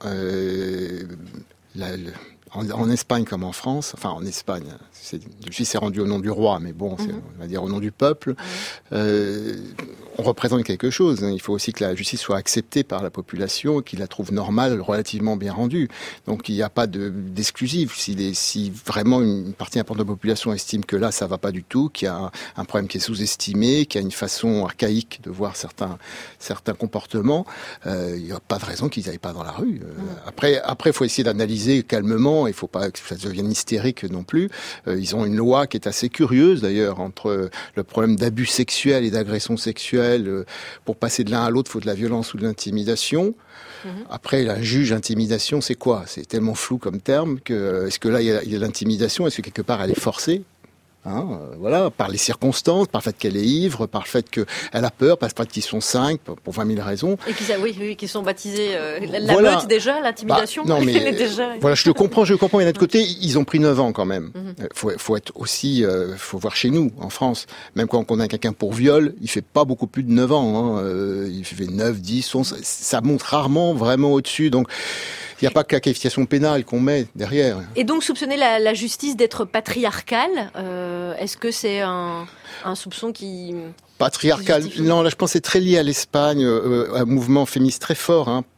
en Espagne comme en France, enfin en Espagne, la justice est rendue au nom du roi, mais bon, on va dire au nom du peuple, on représente quelque chose. Il faut aussi que la justice soit acceptée par la population et qu'il la trouve normale, relativement bien rendue. Donc il n'y a pas d'exclusif. Si vraiment une partie importante de la population estime que là, ça va pas du tout, qu'il y a un problème qui est sous-estimé, qu'il y a une façon archaïque de voir certains comportements, il n'y a pas de raison qu'ils n'aillent pas dans la rue. Après, il faut essayer d'analyser calmement. Il faut pas que ça devienne hystérique non plus. Ils ont une loi qui est assez curieuse d'ailleurs entre le problème d'abus sexuel et d'agression sexuelle. Pour passer de l'un à l'autre, il faut de la violence ou de l'intimidation. Après, la juge intimidation, c'est quoi? C'est tellement flou comme terme que est-ce que là il y a l'intimidation? Est-ce que quelque part elle est forcée? Voilà, par les circonstances, par le fait qu'elle est ivre, par le fait qu'elle a peur, par le fait qu'ils sont 5, pour 20 000 raisons.
Et qu'ils sont baptisés la meute déjà, l'intimidation.
Non, mais elle est déjà... Voilà, je le comprends. Et d'un autre côté, ils ont pris 9 ans quand même. Faut être aussi, faut voir chez nous, en France. Même quand on condamne quelqu'un pour viol, il fait pas beaucoup plus de 9 ans. Il fait 9, 10, 11. Ça monte rarement vraiment au-dessus. Donc, il n'y a pas que la qualification pénale qu'on met derrière.
Et donc soupçonner la justice d'être patriarcale, est-ce que c'est un soupçon qui...
Patriarcal, non, là je pense que c'est très lié à l'Espagne, un mouvement féministe très fort,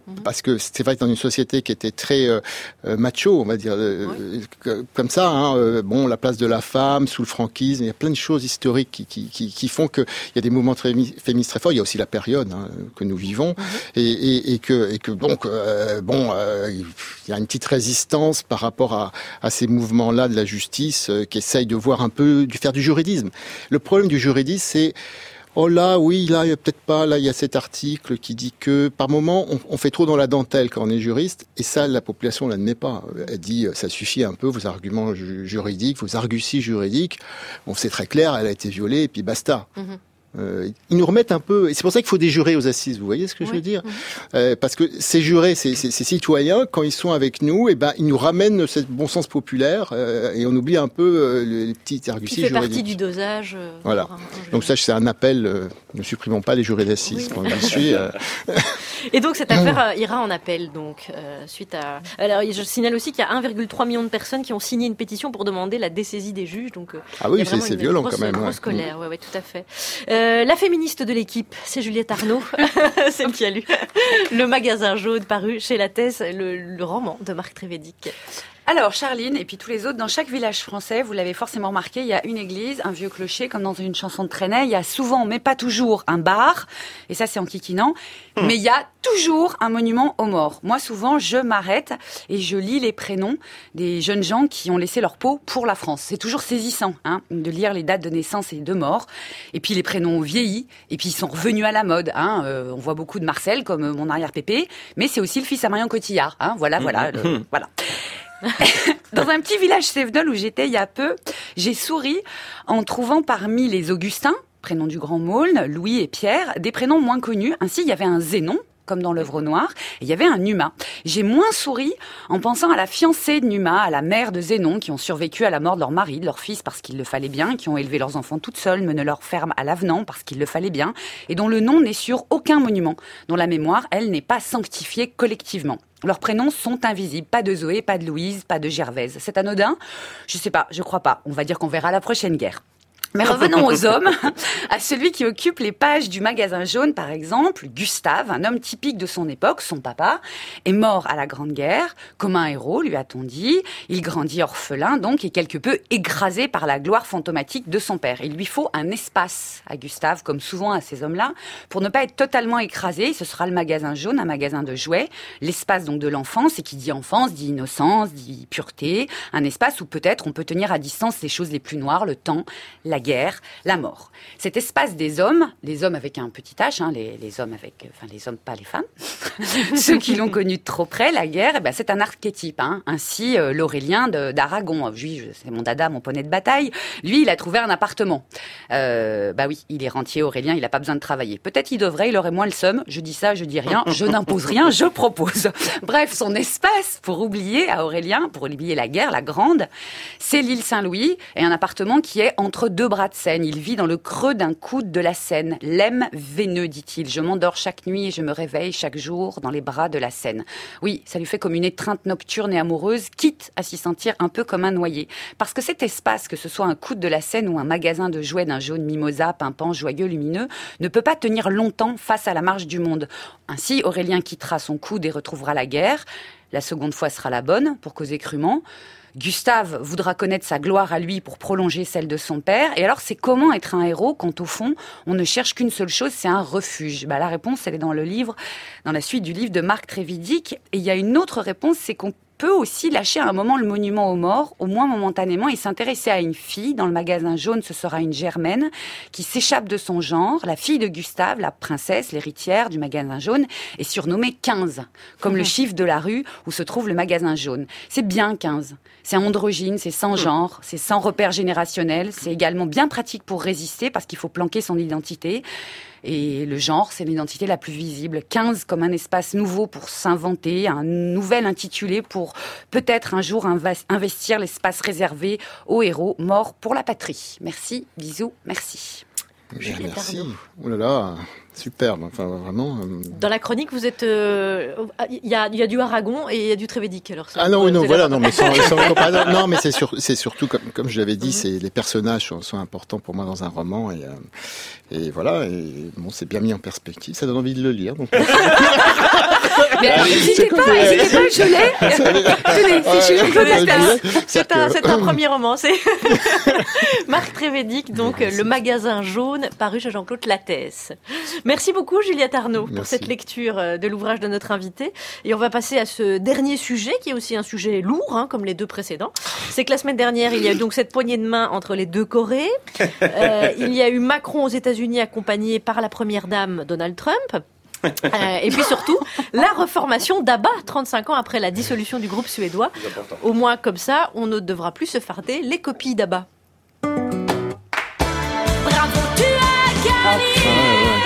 Parce que c'est vrai que dans une société qui était très macho, on va dire, comme ça, bon, la place de la femme sous le franquisme, il y a plein de choses historiques qui font qu'il y a des mouvements féministes très forts. Il y a aussi la période que nous vivons et que donc il y a une petite résistance par rapport à ces mouvements-là de la justice qui essayent de voir un peu, de faire du juridisme. Le problème du juridisme, c'est oh là, oui, là, il y a peut-être pas, là, il y a cet article qui dit que, par moment, on fait trop dans la dentelle quand on est juriste, et ça, la population l'admet pas. Elle dit, ça suffit un peu, vos arguments juridiques, vos arguties juridiques, bon, c'est très clair, elle a été violée, et puis basta. Ils nous remettent un peu, et c'est pour ça qu'il faut des jurés aux assises, vous voyez ce que je veux dire? Parce que ces jurés, ces citoyens, quand ils sont avec nous, ils nous ramènent ce bon sens populaire, et on oublie un peu les petites arguties juridiques.
Qui fait partie du dosage.
Voilà. Donc ça, c'est un appel, ne supprimons pas les jurés d'assises quand j'y suis.
Et donc cette affaire ira en appel, donc, suite à... Alors, je signale aussi qu'il y a 1,3 million de personnes qui ont signé une pétition pour demander la désaisie des juges, donc...
Ah oui, c'est violent quand même.
Grosse colère, ouais, tout à fait. La féministe de l'équipe, c'est Juliette Arnaud, celle qui a lu Le Magasin jaune, paru chez Lattès, le roman de Marc Trévédic.
Alors, Charline, et puis tous les autres, dans chaque village français, vous l'avez forcément remarqué, il y a une église, un vieux clocher, comme dans une chanson de Trenet. Il y a souvent, mais pas toujours, un bar. Et ça, c'est en kikinant. Mais il y a toujours un monument aux morts. Moi, souvent, je m'arrête et je lis les prénoms des jeunes gens qui ont laissé leur peau pour la France. C'est toujours saisissant, de lire les dates de naissance et de mort. Et puis, les prénoms vieillis. Et puis, ils sont revenus à la mode, on voit beaucoup de Marcel, comme mon arrière-pépé. Mais c'est aussi le fils à Marion Cotillard, Voilà. Dans un petit village cévenol où j'étais il y a peu, j'ai souri en trouvant parmi les Augustins, prénom du Grand Maulne, Louis et Pierre, des prénoms moins connus. Ainsi, il y avait un Zénon, comme dans l'œuvre noire, et il y avait un Numa. J'ai moins souri en pensant à la fiancée de Numa, à la mère de Zénon, qui ont survécu à la mort de leur mari, de leur fils parce qu'il le fallait bien, qui ont élevé leurs enfants toutes seules, mené leur ferme à l'avenant parce qu'il le fallait bien, et dont le nom n'est sur aucun monument, dont la mémoire, elle, n'est pas sanctifiée collectivement. Leurs prénoms sont invisibles. Pas de Zoé, pas de Louise, pas de Gervaise. C'est anodin? Je sais pas, je crois pas. On va dire qu'on verra la prochaine guerre. Mais revenons aux hommes, à celui qui occupe les pages du Magasin jaune, par exemple, Gustave, un homme typique de son époque, son papa, est mort à la Grande Guerre, comme un héros, lui a-t-on dit. Il grandit orphelin, donc, et quelque peu écrasé par la gloire fantomatique de son père. Il lui faut un espace à Gustave, comme souvent à ces hommes-là, pour ne pas être totalement écrasé. Ce sera le Magasin jaune, un magasin de jouets, l'espace donc de l'enfance, et qui dit enfance, dit innocence, dit pureté, un espace où peut-être on peut tenir à distance les choses les plus noires, le temps, la guerre, la mort. Cet espace des hommes, les hommes avec un petit H, les hommes avec, les hommes pas les femmes, ceux qui l'ont connu de trop près, la guerre, c'est un archétype. Ainsi, l'Aurélien d'Aragon, lui, c'est mon dada, mon poney de bataille, lui, il a trouvé un appartement. Oui, il est rentier Aurélien, il a pas besoin de travailler. Peut-être il devrait, il aurait moins le seum. Je dis ça, je dis rien, je n'impose rien, je propose. Bref, son espace pour oublier à Aurélien, pour oublier la guerre, la grande, c'est l'île Saint-Louis et un appartement qui est entre deux bras de Seine. Il vit dans le creux d'un coude de la Seine. L'aime veineux, dit-il. Je m'endors chaque nuit et je me réveille chaque jour dans les bras de la Seine. Oui, ça lui fait comme une étreinte nocturne et amoureuse, quitte à s'y sentir un peu comme un noyé. Parce que cet espace, que ce soit un coude de la Seine ou un magasin de jouets d'un jaune mimosa, pimpant, joyeux, lumineux, ne peut pas tenir longtemps face à la marche du monde. Ainsi, Aurélien quittera son coude et retrouvera la guerre. La seconde fois sera la bonne, pour causer crûment. Gustave voudra connaître sa gloire à lui pour prolonger celle de son père. Et alors, c'est comment être un héros quand, au fond, on ne cherche qu'une seule chose, c'est un refuge? La réponse, elle est dans le livre, dans la suite du livre de Marc Trévidic. Et il y a une autre réponse, c'est qu'on peut aussi lâcher à un moment le monument aux morts, au moins momentanément, et s'intéresser à une fille. Dans le Magasin jaune, ce sera une Germaine qui s'échappe de son genre. La fille de Gustave, la princesse, l'héritière du Magasin jaune, est surnommée 15, comme le chiffre de la rue où se trouve le Magasin jaune. C'est bien 15. C'est androgyne, c'est sans genre, c'est sans repère générationnel. C'est également bien pratique pour résister parce qu'il faut planquer son identité. Et le genre, c'est l'identité la plus visible. 15 comme un espace nouveau pour s'inventer, un nouvel intitulé pour peut-être un jour investir l'espace réservé aux héros morts pour la patrie. Merci, bisous, merci.
Merci. Oh là là, superbe. Enfin, vraiment.
Dans la chronique, vous êtes. Il y a du Aragon et il y a du Trévédic. Alors ça,
non, mais non, mais c'est surtout comme je l'avais dit, c'est les personnages sont importants pour moi dans un roman et voilà. Et bon, c'est bien mis en perspective. Ça donne envie de le lire. Donc...
Mais n'hésitez pas, je l'ai. Tenez, si je suis
C'est un premier roman. C'est Marc Trévédic, donc Le Magasin jaune, paru chez Jean-Claude Lattès. Merci beaucoup, Juliette Arnaud, pour cette lecture de l'ouvrage de notre invité. Et on va passer à ce dernier sujet, qui est aussi un sujet lourd, comme les deux précédents. C'est que la semaine dernière, il y a eu donc cette poignée de main entre les deux Corées. Il y a eu Macron aux États-Unis accompagné par la première dame Donald Trump. Et puis surtout, la reformation d'ABBA, 35 ans après la dissolution du groupe suédois. Au moins comme ça, on ne devra plus se farder les copies d'ABBA. Bravo, tu as gagné.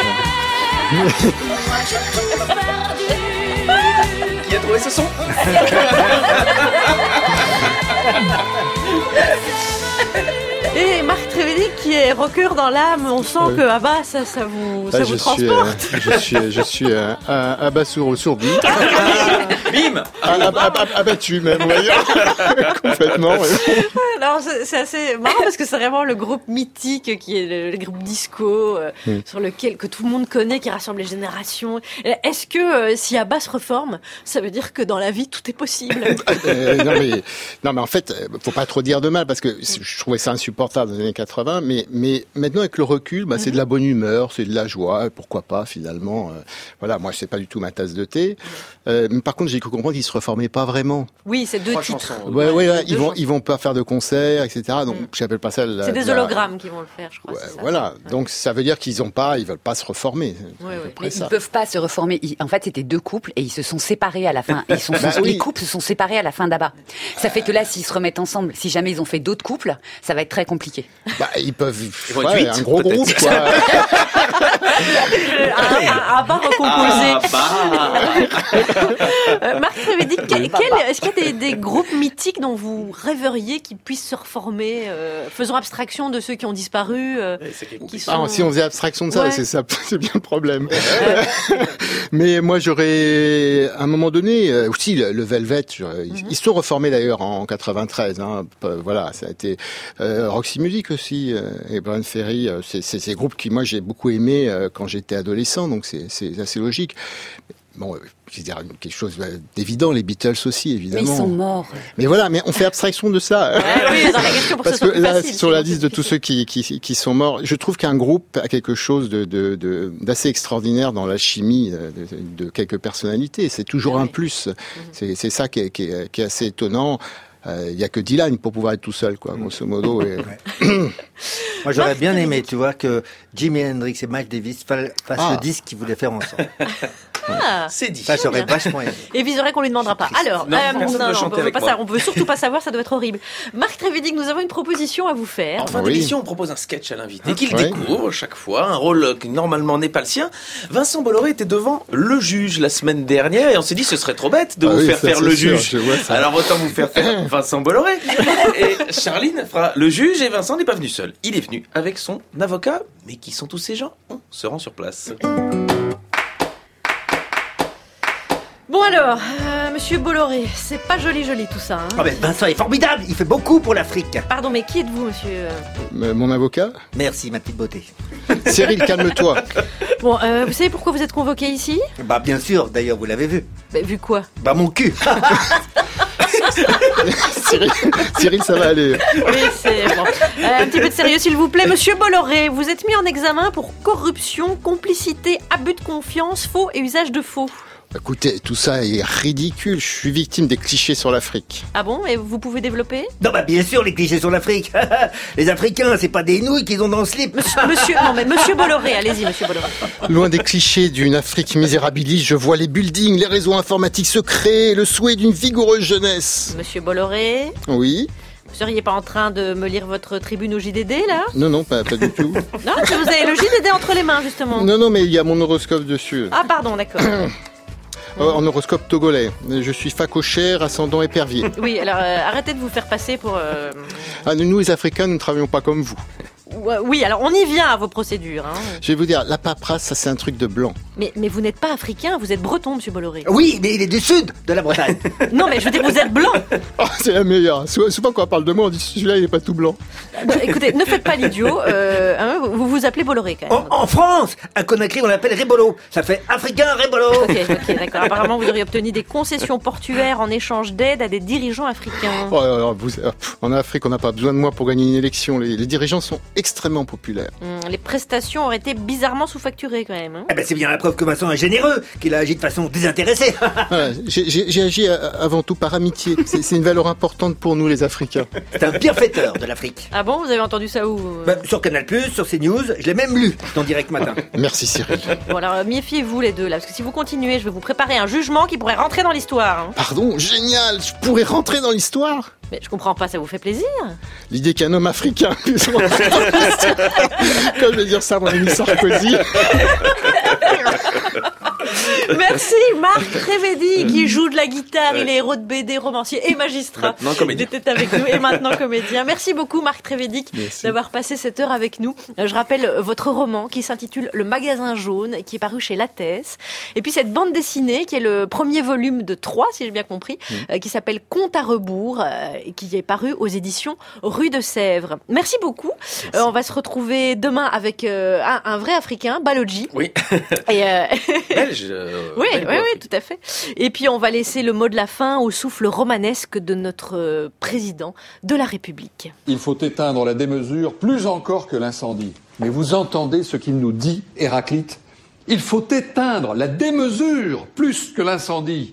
Qui a trouvé ce son?
Et Marc Trévédic, qui est rocker dans l'âme, on sent que ABBA, ça vous transporte.
Je suis abasourdi.
Bim.
Abattu même, on va dire. Complètement.
Alors, c'est assez marrant parce que c'est vraiment le groupe mythique qui est le groupe disco sur lequel que tout le monde connaît, qui rassemble les générations. Est-ce que si ABBA se reforme, ça veut dire que dans la vie tout est possible?
Non mais en fait, faut pas trop dire de mal parce que je trouvais ça insupportable dans les années 80, mais maintenant avec le recul, c'est de la bonne humeur, c'est de la joie, pourquoi pas finalement. Voilà, moi c'est pas du tout ma tasse de thé. Mais par contre, j'ai cru comprendre qu'ils se reformaient pas vraiment.
Oui, c'est 2 titres.
Ouais, ils vont pas faire de concerts, etc. Donc j'appelle pas ça.
C'est des hologrammes qui vont le faire, je crois.
Ouais, voilà. Donc ça veut dire qu'ils veulent pas se reformer.
Mais ils peuvent pas se reformer. En fait, c'était 2 couples et ils se sont séparés à la fin. Les couples se sont séparés à la fin d'ABBA. Ça fait que là, s'ils se remettent ensemble, si jamais ils ont fait d'autres couples, ça va être très compliqué.
Ils peuvent. Un gros groupe, quoi.
ABBA recomposé. Marc Trévédic, est-ce qu'il y a des groupes mythiques dont vous rêveriez qu'ils puissent se reformer, faisant abstraction de ceux qui ont disparu,
si on faisait abstraction de ça, c'est bien le problème. Mais moi, j'aurais, à un moment donné, aussi le Velvet, ils se sont reformés d'ailleurs en 93. Voilà, ça a été Roxy Music aussi, et Bryan Ferry. C'est ces groupes qui, moi, j'ai beaucoup aimé quand j'étais adolescent, donc c'est assez logique. Bon, je veux dire quelque chose d'évident, les Beatles aussi, évidemment.
Mais ils sont morts.
Mais voilà, mais on fait abstraction de ça. Parce que là, sur la liste de tous ceux qui sont morts, je trouve qu'un groupe a quelque chose d'assez extraordinaire dans la chimie de quelques personnalités. C'est toujours un plus. C'est ça qui est assez étonnant. Il y a que Dylan pour pouvoir être tout seul, quoi, grosso modo.
Moi, j'aurais bien aimé, tu vois, que Jimi Hendrix et Miles Davis fassent le disque qu'ils voulaient faire ensemble.
C'est dit.
Ça, j'aurais vachement aimé.
Et Viseray qu'on lui demandera pas. Alors, on veut surtout pas savoir, ça doit être horrible. Marc Trévédic, nous avons une proposition à vous faire.
En fin d'émission, on propose un sketch à l'invité qu'il découvre chaque fois, un rôle qui normalement n'est pas le sien. Vincent Bolloré était devant le juge la semaine dernière et on s'est dit ce serait trop bête de vous faire le juge. Alors autant vous faire Vincent Bolloré. Et Charline fera le juge et Vincent n'est pas venu seul. Il est venu avec son avocat. Mais qui sont tous ces gens? On se rend sur place.
Bon alors, monsieur Bolloré, c'est pas joli tout ça.
Vincent est formidable, il fait beaucoup pour l'Afrique.
Pardon, mais qui êtes-vous, monsieur
Mon avocat.
Merci, ma petite beauté.
Cyril, calme-toi.
Bon, vous savez pourquoi vous êtes convoqué ici?
Bien sûr, d'ailleurs, vous l'avez vu.
Vu quoi?
Mon cul.
Cyril, ça va aller.
Oui, c'est bon. Un petit peu de sérieux, s'il vous plaît. Monsieur Bolloré, vous êtes mis en examen pour corruption, complicité, abus de confiance, faux et usage de faux.
Écoutez, tout ça est ridicule. Je suis victime des clichés sur l'Afrique.
Ah bon? Et vous pouvez développer?
Bien sûr, les clichés sur l'Afrique. Les Africains, c'est pas des nouilles qu'ils ont dans le slip.
Monsieur Bolloré, allez-y, monsieur Bolloré.
Loin des clichés d'une Afrique misérabiliste, je vois les buildings, les réseaux informatiques se créer, le souhait d'une vigoureuse jeunesse.
Monsieur Bolloré?
Oui?
Vous seriez pas en train de me lire votre tribune au JDD, là?
Non, pas du tout.
Non, vous avez le JDD entre les mains, justement.
Non, mais il y a mon horoscope dessus.
Ah, pardon, d'accord.
En horoscope togolais. Je suis facochère, ascendant épervier.
Oui, alors arrêtez de vous faire passer pour...
Nous, les Africains, nous ne travaillons pas comme vous.
Oui, alors on y vient à vos procédures.
Je vais vous dire, la paperasse, ça c'est un truc de blanc.
Mais vous n'êtes pas africain, vous êtes breton, monsieur Bolloré.
Oui, mais il est du sud de la Bretagne.
Non, mais je veux dire, vous êtes blanc.
Oh, c'est la meilleure. Souvent quand on parle de moi, on dit celui-là il est pas tout blanc.
Écoutez, ne faites pas l'idiot. Vous vous appelez Bolloré quand même.
En France, à Conakry, on l'appelle Rébolo. Ça fait africain Rébolo.
Ok, d'accord. Apparemment, vous auriez obtenu des concessions portuaires en échange d'aide à des dirigeants africains.
En Afrique, on n'a pas besoin de moi pour gagner une élection. Les dirigeants sont extrêmement populaires.
Les prestations auraient été bizarrement sous-facturées quand même.
Eh ben, c'est bien la preuve que Vincent est généreux, qu'il a agi de façon désintéressée.
J'ai agi avant tout par amitié. C'est une valeur importante pour nous, les Africains.
C'est un bienfaiteur de l'Afrique.
Ah bon, vous avez entendu ça où
Sur Canal+, sur CNews, je l'ai même lu dans Direct Matin.
Merci Cyril.
Bon alors, méfiez-vous les deux là, parce que si vous continuez, je vais vous préparer un jugement qui pourrait rentrer dans l'histoire.
Pardon, génial, je pourrais rentrer dans l'histoire.
Mais je comprends pas, ça vous fait plaisir?
L'idée qu'un homme africain puisse rentrer dans l'histoire. Comme je vais dire ça à mon ami Sarkozy.
Merci Marc Trévédy qui joue de la guitare, il est héros de BD, romancier et magistrat.
Maintenant comédien.
Il était avec nous et maintenant comédien. Merci beaucoup Marc Trévédy d'avoir passé cette heure avec nous. Je rappelle votre roman qui s'intitule Le Magasin Jaune, qui est paru chez Lattès. Et puis cette bande dessinée qui est le premier volume de 3, si j'ai bien compris, qui s'appelle Compte à rebours, et qui est paru aux éditions Rue de Sèvres. Merci beaucoup. On va se retrouver demain avec un vrai Africain, Baloji.
Oui.
Et
Belge.
Oui, tout à fait. Et puis on va laisser le mot de la fin au souffle romanesque de notre président de la République.
Il faut éteindre la démesure plus encore que l'incendie. Mais vous entendez ce qu'il nous dit, Héraclite ? Il faut éteindre la démesure plus que l'incendie.